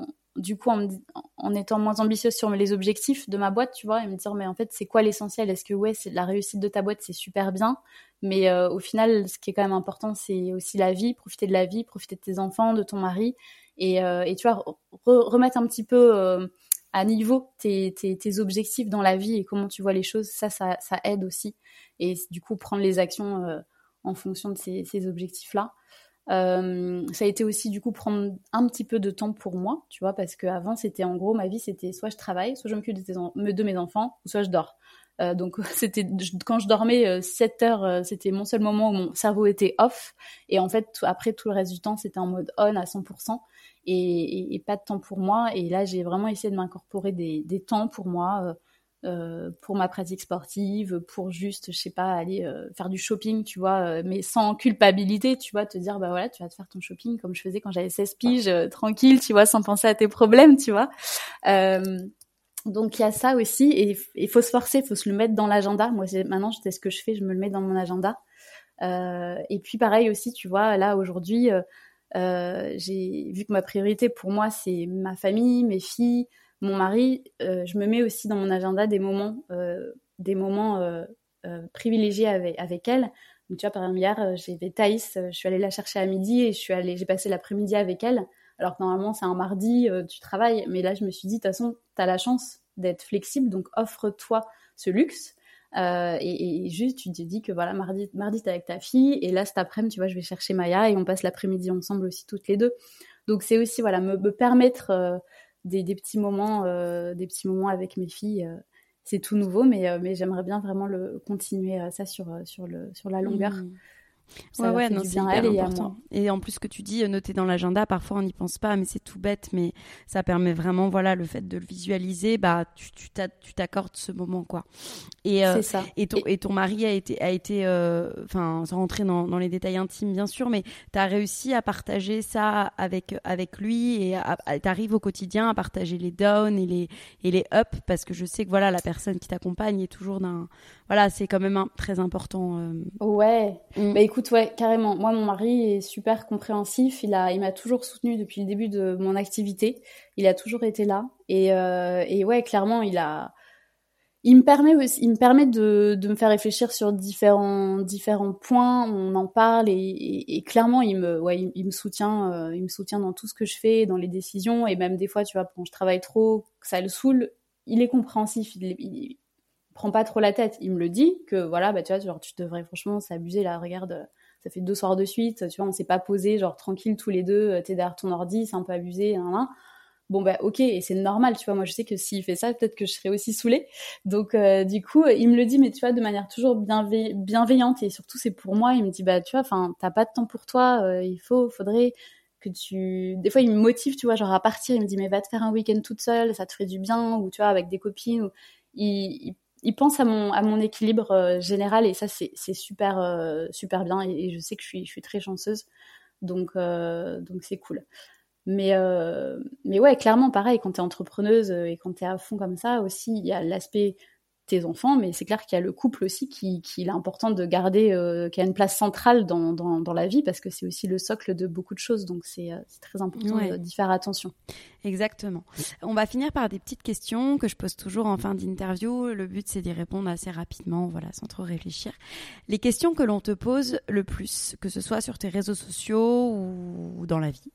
[SPEAKER 4] en étant moins ambitieuse sur les objectifs de ma boîte, tu vois, et me dire, mais en fait, c'est quoi l'essentiel? Est-ce que, c'est la réussite de ta boîte, c'est super bien, mais au final, ce qui est quand même important, c'est aussi la vie, profiter de la vie, profiter de tes enfants, de ton mari, et tu vois, remettre un petit peu à niveau tes objectifs dans la vie et comment tu vois les choses, ça aide aussi, et du coup, prendre les actions en fonction de ces objectifs-là. Ça a été aussi du coup prendre un petit peu de temps pour moi, tu vois, parce qu'avant c'était en gros ma vie, c'était soit je travaille, soit je m'occupe de mes enfants, ou soit je dors. Donc c'était quand je dormais 7 heures, c'était mon seul moment où mon cerveau était off, et en fait après tout le reste du temps c'était en mode on à 100%, et pas de temps pour moi. Et là j'ai vraiment essayé de m'incorporer des temps pour moi, pour ma pratique sportive, pour juste, je sais pas, aller faire du shopping, tu vois, mais sans culpabilité, tu vois, te dire, voilà, tu vas te faire ton shopping comme je faisais quand j'avais 16 piges, tranquille, tu vois, sans penser à tes problèmes, tu vois. Donc il y a ça aussi, et il faut se forcer, il faut se le mettre dans l'agenda. Moi, maintenant, c'est ce que je fais, je me le mets dans mon agenda. Et puis pareil aussi, tu vois, là aujourd'hui, j'ai vu que ma priorité pour moi, c'est ma famille, mes filles, mon mari. Je me mets aussi dans mon agenda des moments privilégiés avec elle. Donc tu vois, par exemple, hier, j'ai fait Thaïs, je suis allée la chercher à midi et j'ai passé l'après-midi avec elle. Alors que normalement, c'est un mardi, tu travailles. Mais là, je me suis dit, de toute façon, t'as la chance d'être flexible, donc offre-toi ce luxe. Et juste, tu te dis que voilà, mardi, t'es avec ta fille, et là, cet après-midi, tu vois, je vais chercher Maya et on passe l'après-midi ensemble aussi, toutes les deux. Donc, c'est aussi, voilà, me permettre des petits moments avec mes filles. C'est tout nouveau, mais j'aimerais bien vraiment continuer ça sur la longueur. Ça
[SPEAKER 3] ouais,
[SPEAKER 4] non,
[SPEAKER 3] c'est hyper important. Et en plus, ce que tu dis, noter dans l'agenda, parfois on n'y pense pas, mais c'est tout bête, mais ça permet vraiment, voilà, le fait de le visualiser, tu t'accordes ce moment, quoi. Et
[SPEAKER 4] c'est ça.
[SPEAKER 3] Et ton mari a été, sans rentrer dans les détails intimes, bien sûr, mais t'as réussi à partager ça avec lui, et t'arrives au quotidien à partager les downs et les ups, parce que je sais que voilà, la personne qui t'accompagne est toujours voilà, c'est quand même très important.
[SPEAKER 4] Ouais. Bah écoute, écoute, ouais, carrément. Moi, mon mari est super compréhensif. Il m'a toujours soutenue depuis le début de mon activité. Il a toujours été là. Et ouais, clairement, il me permet de me faire réfléchir sur différents points. On en parle et clairement, il me soutient dans tout ce que je fais, dans les décisions. Et même des fois, tu vois, quand je travaille trop, que ça le saoule, il est compréhensif. Il prend pas trop la tête. Il me le dit que voilà, bah tu vois, genre tu devrais franchement s'abuser là. Regarde, ça fait 2 soirs de suite, tu vois, on s'est pas posé genre tranquille tous les deux. T'es derrière ton ordi, c'est un peu abusé, hein. Bon bah ok, et c'est normal, tu vois. Moi je sais que s'il fait ça, peut-être que je serais aussi saoulée. Donc du coup, il me le dit, mais tu vois, de manière toujours bienveillante et surtout c'est pour moi. Il me dit bah tu vois, enfin t'as pas de temps pour toi, faudrait que tu. Des fois il me motive, tu vois, genre à partir. Il me dit mais va te faire un week-end toute seule, ça te ferait du bien, ou tu vois avec des copines. Ou... Il pense à mon équilibre général et ça c'est super bien et je sais que je suis très chanceuse donc c'est cool. Mais ouais, clairement, pareil, quand t'es entrepreneuse et quand t'es à fond comme ça aussi, il y a l'aspect tes enfants, mais c'est clair qu'il y a le couple aussi qui est important de garder, qui a une place centrale dans la vie parce que c'est aussi le socle de beaucoup de choses, donc c'est très important d'y faire attention.
[SPEAKER 3] Exactement. On va finir par des petites questions que je pose toujours en fin d'interview. Le but, c'est d'y répondre assez rapidement, voilà, sans trop réfléchir. Les questions que l'on te pose le plus, que ce soit sur tes réseaux sociaux ou dans la vie.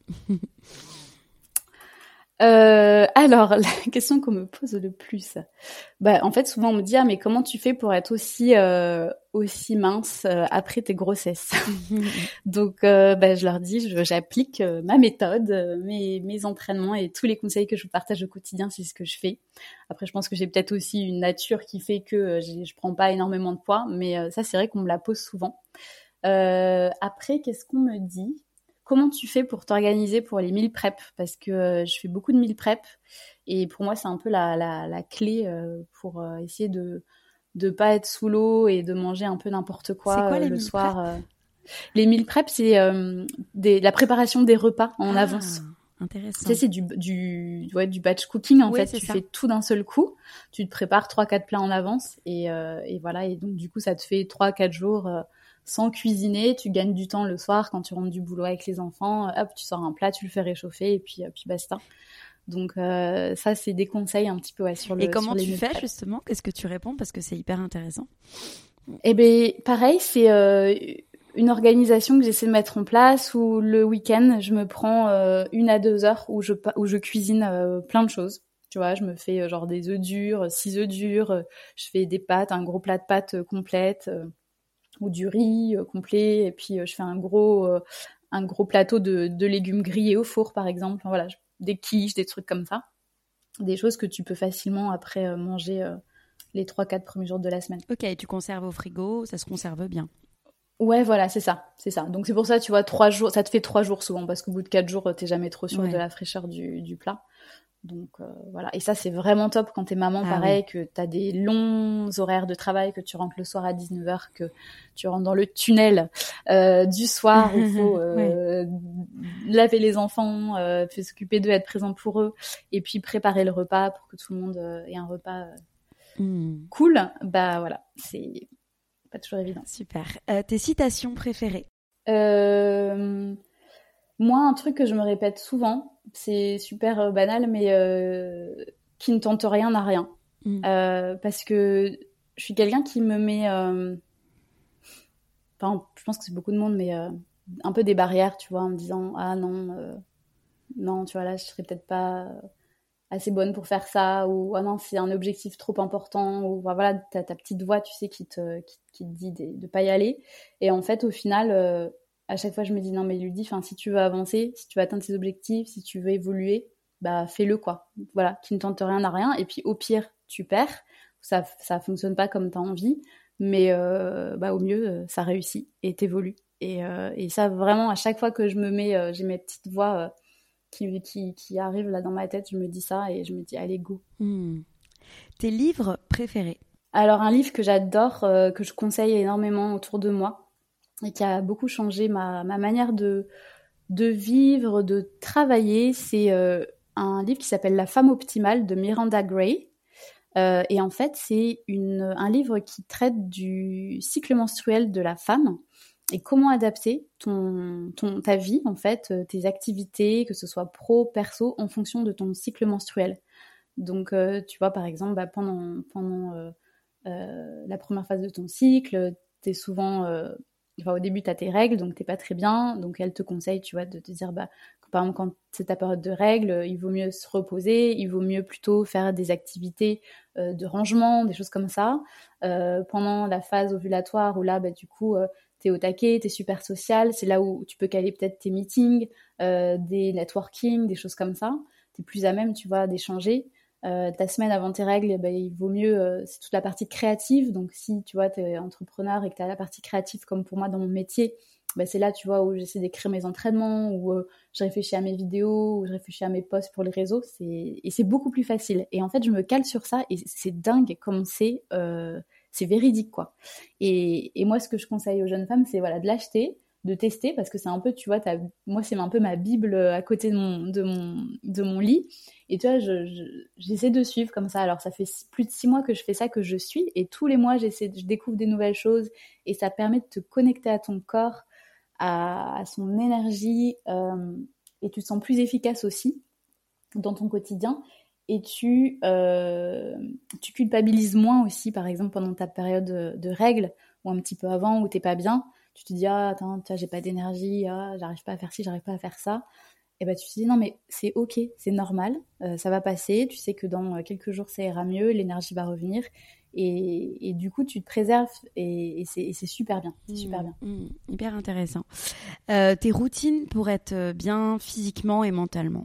[SPEAKER 4] Alors, la question qu'on me pose le plus, bah en fait souvent on me dit mais comment tu fais pour être aussi mince après tes grossesses? Donc je leur dis j'applique ma méthode, mes entraînements et tous les conseils que je vous partage au quotidien, c'est ce que je fais. Après je pense que j'ai peut-être aussi une nature qui fait que je prends pas énormément de poids, mais ça c'est vrai qu'on me la pose souvent. Après qu'est-ce qu'on me dit? Comment tu fais pour t'organiser pour les meal prep? Parce que je fais beaucoup de meal prep et pour moi, c'est un peu la clé pour essayer de pas être sous l'eau et de manger un peu n'importe quoi le soir. Les meal prep, c'est la préparation des repas en avance.
[SPEAKER 3] Intéressant.
[SPEAKER 4] Tu sais, c'est du batch cooking en fait. Tu fais tout d'un seul coup. Tu te prépares 3-4 plats en avance et voilà. Et donc du coup, ça te fait 3-4 jours sans cuisiner. Tu gagnes du temps le soir quand tu rentres du boulot avec les enfants. Hop, tu sors un plat, tu le fais réchauffer et puis basta. Donc ça, c'est des conseils un petit peu sur le.
[SPEAKER 3] Et comment
[SPEAKER 4] sur les
[SPEAKER 3] tu fais
[SPEAKER 4] prep.
[SPEAKER 3] justement? Qu'est-ce que tu réponds? Parce que c'est hyper intéressant.
[SPEAKER 4] Eh ben pareil, c'est une organisation que j'essaie de mettre en place où le week-end, je me prends 1 à 2 heures où je cuisine plein de choses. Tu vois, je me fais genre des œufs durs, 6 œufs durs, je fais des pâtes, un gros plat de pâtes complète ou du riz complet et puis je fais un gros plateau de légumes grillés au four par exemple. Enfin, voilà, des quiches, des trucs comme ça. Des choses que tu peux facilement après manger les 3-4 premiers jours de la semaine.
[SPEAKER 3] Ok, tu conserves au frigo, ça se conserve bien.
[SPEAKER 4] Ouais, voilà, c'est ça. Donc c'est pour ça, tu vois, 3 jours, ça te fait 3 jours souvent, parce qu'au bout de 4 jours, t'es jamais trop sûr de la fraîcheur du plat. Donc voilà. Et ça, c'est vraiment top quand t'es maman, pareil, que t'as des longs horaires de travail, que tu rentres le soir à 19h, que tu rentres dans le tunnel du soir où il faut laver les enfants, s'occuper d'eux, être présent pour eux, et puis préparer le repas pour que tout le monde ait un repas cool. Bah voilà, c'est pas toujours évident.
[SPEAKER 3] Super. Tes citations préférées?
[SPEAKER 4] Moi, un truc que je me répète souvent, c'est super banal, mais qui ne tente rien n'a rien. Parce que je suis quelqu'un qui me met... Enfin, je pense que c'est beaucoup de monde, mais un peu des barrières, tu vois, en me disant « Ah non, tu vois, là, je serais peut-être pas assez bonne pour faire ça » ou « Ah non, c'est un objectif trop important » ou voilà, t'as ta petite voix, tu sais, qui te dit de pas y aller. Et en fait, au final... à chaque fois, je me dis non, mais Ludie, si tu veux avancer, si tu veux atteindre tes objectifs, si tu veux évoluer, bah fais-le quoi. Voilà, qui ne tente rien n'a rien. Et puis au pire, tu perds, ça fonctionne pas comme t'as envie, mais au mieux, ça réussit et t'évolues. Et ça vraiment, à chaque fois que je me mets, j'ai mes petites voix qui arrivent là dans ma tête, je me dis ça et je me dis allez go.
[SPEAKER 3] Tes livres préférés? Alors
[SPEAKER 4] un livre que j'adore, que je conseille énormément autour de moi, et qui a beaucoup changé ma manière de vivre, de travailler. C'est un livre qui s'appelle La femme optimale de Miranda Gray. Et en fait, c'est un livre qui traite du cycle menstruel de la femme et comment adapter ta vie, en fait, tes activités, que ce soit pro, perso, en fonction de ton cycle menstruel. Donc, tu vois, par exemple, pendant la première phase de ton cycle, t'es souvent... au début, tu as tes règles, donc t'es pas très bien. Donc, elle te conseille, tu vois, de te dire, par exemple, quand c'est ta période de règles, il vaut mieux se reposer, il vaut mieux plutôt faire des activités de rangement, des choses comme ça. Pendant la phase ovulatoire, où là, du coup, t'es au taquet, t'es super social, c'est là où tu peux caler peut-être tes meetings, des networking, des choses comme ça. T'es plus à même, tu vois, d'échanger. Ta semaine avant tes règles, il vaut mieux, c'est toute la partie créative. Donc si tu vois, t'es entrepreneur et que t'as la partie créative comme pour moi dans mon métier, c'est là, tu vois, où j'essaie d'écrire mes entraînements, où je réfléchis à mes vidéos, où je réfléchis à mes posts pour les réseaux. Et c'est beaucoup plus facile. Et en fait, je me cale sur ça et c'est dingue comme c'est véridique, quoi. Et moi, ce que je conseille aux jeunes femmes, c'est voilà, de l'acheter, de tester, parce que c'est un peu, tu vois, moi, c'est un peu ma Bible à côté de mon lit. Et tu vois, j'essaie de suivre comme ça. Alors, ça fait plus de 6 mois que je fais ça, que je suis. Et tous les mois, je découvre des nouvelles choses. Et ça permet de te connecter à ton corps, à son énergie. Et tu te sens plus efficace aussi dans ton quotidien. Et tu culpabilises moins aussi, par exemple, pendant ta période de règles, ou un petit peu avant, où t'es pas bien. Tu te dis, attends, j'ai pas d'énergie, j'arrive pas à faire ci, j'arrive pas à faire ça. Et tu te dis, non, mais c'est ok, c'est normal, ça va passer. Tu sais que dans quelques jours, ça ira mieux, l'énergie va revenir. Et du coup, tu te préserves et c'est super bien. C'est super bien.
[SPEAKER 3] Hyper intéressant. Tes routines pour être bien physiquement et mentalement?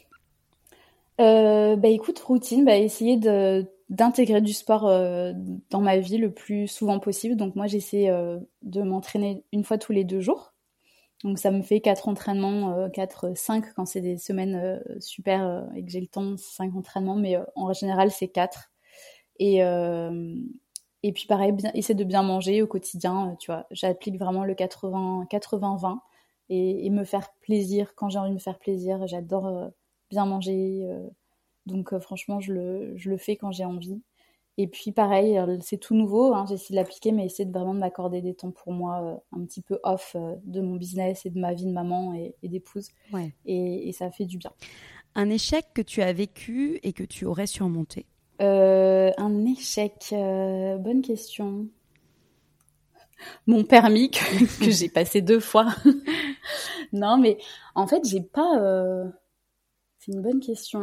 [SPEAKER 4] Écoute, routine, essayer d'intégrer du sport dans ma vie le plus souvent possible. Donc moi, j'essaie de m'entraîner une fois tous les 2 jours. Donc ça me fait 4 entraînements, 4, 5 quand c'est des semaines super et que j'ai le temps, 5 entraînements, mais en général c'est 4. Et puis pareil, essayer de bien manger au quotidien, tu vois. J'applique vraiment le 80-20 et me faire plaisir quand j'ai envie de me faire plaisir. J'adore bien manger, donc franchement je le fais quand j'ai envie. Et puis pareil, c'est tout nouveau, j'essaie de l'appliquer, mais essayer de vraiment m'accorder des temps pour moi, un petit peu off de mon business et de ma vie de maman et d'épouse.
[SPEAKER 3] Ouais.
[SPEAKER 4] Et ça fait du bien.
[SPEAKER 3] Un échec que tu as vécu et que tu aurais surmonté?
[SPEAKER 4] Un échec, bonne question. Mon permis que j'ai passé 2 fois. Non, mais en fait, j'ai pas... C'est une bonne question.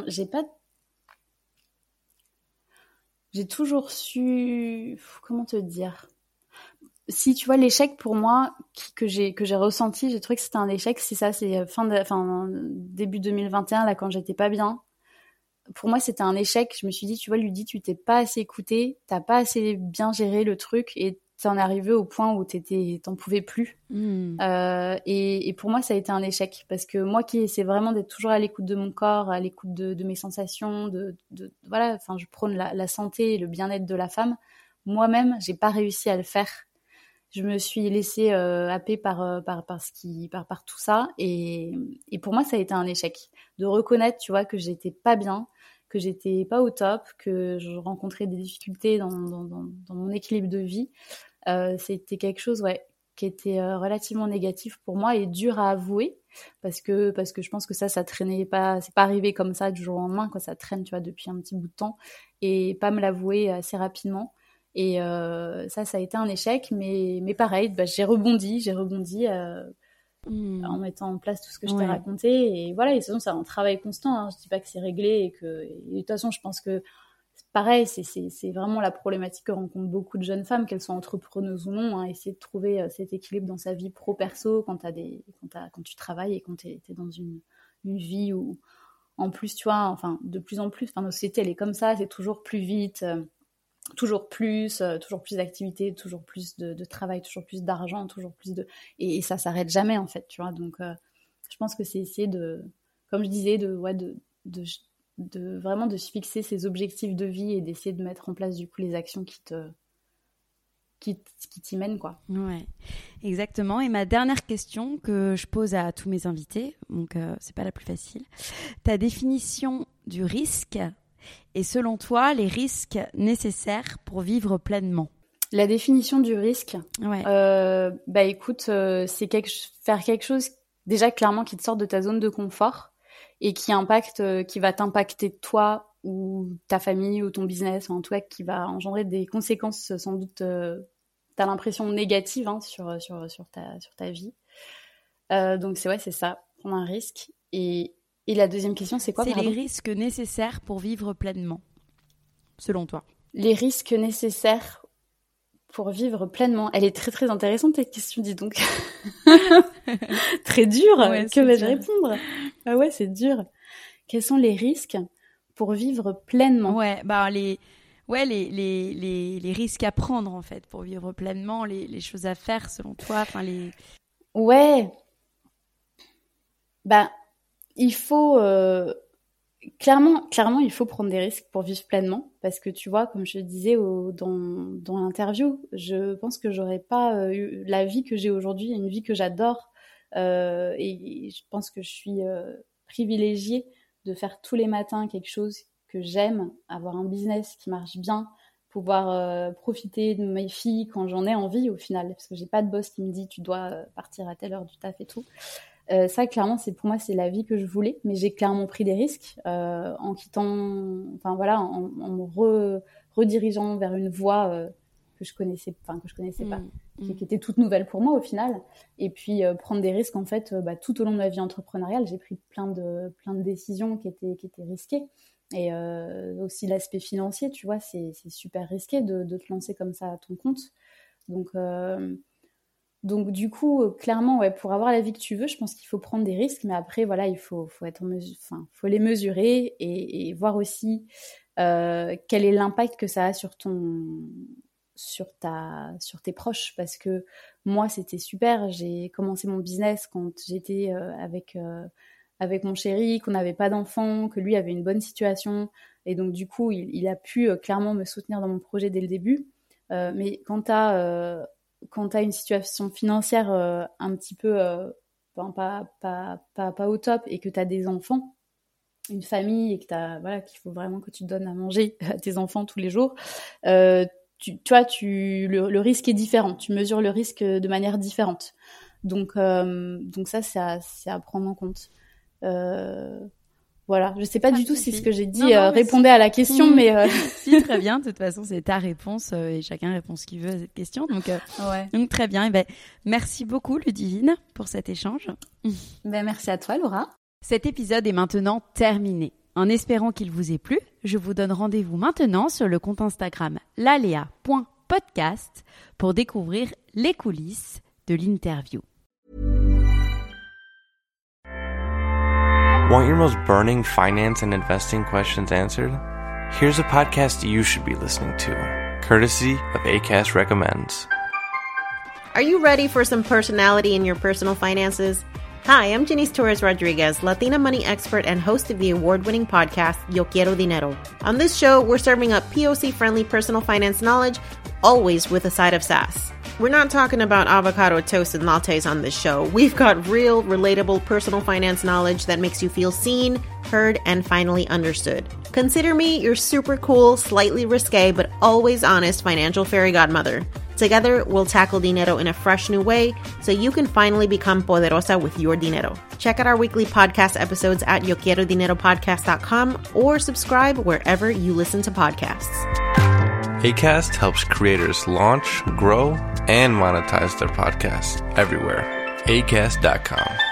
[SPEAKER 4] J'ai toujours su... Comment te dire? Si tu vois, l'échec pour moi que j'ai ressenti, j'ai trouvé que c'était un échec. C'est ça, c'est début 2021, là, quand j'étais pas bien. Pour moi, c'était un échec. Je me suis dit, tu vois, Ludie, tu t'es pas assez écoutée, t'as pas assez bien géré le truc et t'en es arrivé au point où t'en pouvais plus. Et pour moi, ça a été un échec parce que moi qui essaie vraiment d'être toujours à l'écoute de mon corps, à l'écoute de mes sensations, voilà, enfin, je prône la santé et le bien-être de la femme. Moi-même, j'ai pas réussi à le faire. Je me suis laissée happer par tout ça et pour moi, ça a été un échec de reconnaître, tu vois, que j'étais pas bien, que j'étais pas au top, que je rencontrais des difficultés dans mon équilibre de vie. C'était quelque chose, qui était relativement négatif pour moi et dur à avouer parce que je pense que ça traînait pas, c'est pas arrivé comme ça du jour au lendemain, quoi. Ça traîne, tu vois, depuis un petit bout de temps et pas me l'avouer assez rapidement. Et ça a été un échec, mais pareil, j'ai rebondi en mettant en place tout ce que je t'ai raconté. Et voilà, et de toute façon, c'est un travail constant. Je dis pas que c'est réglé et de toute façon, je pense que pareil, c'est vraiment la problématique que rencontrent beaucoup de jeunes femmes, qu'elles soient entrepreneuses ou non, essayer de trouver cet équilibre dans sa vie pro-perso quand tu travailles et quand t'es dans une vie où, en plus, tu vois, enfin, de plus en plus, notre société, elle est comme ça, c'est toujours plus vite, toujours plus d'activités, toujours plus de travail, toujours plus d'argent, toujours plus de... Et ça s'arrête jamais, en fait, tu vois. Donc, je pense que c'est essayer de, comme je disais, de vraiment de se fixer ses objectifs de vie et d'essayer de mettre en place, du coup, les actions qui t'y mènent, quoi.
[SPEAKER 3] Ouais, exactement. Et ma dernière question que je pose à tous mes invités, donc c'est pas la plus facile. Ta définition du risque et selon toi, les risques nécessaires pour vivre pleinement?
[SPEAKER 4] La définition du risque.
[SPEAKER 3] Ouais.
[SPEAKER 4] Écoute, c'est faire quelque chose déjà clairement qui te sort de ta zone de confort et qui va t'impacter toi ou ta famille ou ton business, en tout cas qui va engendrer des conséquences sans doute. T'as l'impression négative sur ta vie. Donc c'est ça, prendre un risque. Et la deuxième question, c'est quoi?
[SPEAKER 3] C'est les risques nécessaires pour vivre pleinement, selon toi.
[SPEAKER 4] Les risques nécessaires pour vivre pleinement. Elle est très très intéressante cette question, dis donc. Très dure.
[SPEAKER 3] Ouais,
[SPEAKER 4] que vais-je répondre? Ah ouais, c'est dur. Quels sont les risques pour vivre pleinement?
[SPEAKER 3] Ouais, les risques à prendre en fait pour vivre pleinement, les choses à faire selon toi,
[SPEAKER 4] Ouais. Il faut clairement il faut prendre des risques pour vivre pleinement parce que tu vois, comme je te disais dans l'interview, je pense que j'aurais pas eu la vie que j'ai aujourd'hui, une vie que j'adore et je pense que je suis privilégiée de faire tous les matins quelque chose que j'aime, avoir un business qui marche bien, pouvoir profiter de mes filles quand j'en ai envie au final, parce que j'ai pas de boss qui me dit tu dois partir à telle heure du taf et tout. Ça clairement pour moi c'est la vie que je voulais, mais j'ai clairement pris des risques en quittant, en me redirigeant vers une voie que je connaissais pas, qui était toute nouvelle pour moi au final. Et puis prendre des risques en fait, tout au long de ma vie entrepreneuriale, j'ai pris plein de décisions qui étaient risquées. Et aussi l'aspect financier, tu vois, c'est super risqué de te lancer comme ça à ton compte. Donc du coup, clairement, ouais, pour avoir la vie que tu veux, je pense qu'il faut prendre des risques, mais après, voilà, il faut être faut les mesurer et voir aussi quel est l'impact que ça a sur tes proches, parce que moi, c'était super. J'ai commencé mon business quand j'étais avec mon chéri, qu'on n'avait pas d'enfants, que lui avait une bonne situation, et donc du coup, il a pu clairement me soutenir dans mon projet dès le début. Mais quand t'as une situation financière un petit peu pas au top et que t'as des enfants, une famille, et que qu'il faut vraiment que tu te donnes à manger à tes enfants tous les jours, le risque est différent. Tu mesures le risque de manière différente. Donc ça, c'est à prendre en compte. Voilà, je sais pas du tout si ce que j'ai dit répondait à la question, mais
[SPEAKER 3] si, très bien. De toute façon, c'est ta réponse et chacun répond ce qu'il veut à cette question. Donc, donc très bien. Et merci beaucoup, Ludivine, pour cet échange.
[SPEAKER 4] Merci à toi, Laura.
[SPEAKER 3] Cet épisode est maintenant terminé. En espérant qu'il vous ait plu, je vous donne rendez-vous maintenant sur le compte Instagram lalea.podcast pour découvrir les coulisses de l'interview.
[SPEAKER 2] Want your most burning finance and investing questions answered? Here's a podcast you should be listening to, courtesy of Acast Recommends.
[SPEAKER 5] Are you ready for some personality in your personal finances? Hi, I'm Janice Torres Rodriguez, Latina money expert and host of the award-winning podcast, Yo Quiero Dinero. On this show, we're serving up POC-friendly personal finance knowledge, always with a side of sass. We're not talking about avocado toast and lattes on this show. We've got real, relatable personal finance knowledge that makes you feel seen, heard, and finally understood. Consider me your super cool, slightly risque, but always honest financial fairy godmother. Together, we'll tackle dinero in a fresh new way so you can finally become poderosa with your dinero. Check out our weekly podcast episodes at yoquierodineropodcast.com or subscribe wherever you listen to podcasts.
[SPEAKER 2] Acast helps creators launch, grow, and monetize their podcasts everywhere. Acast.com.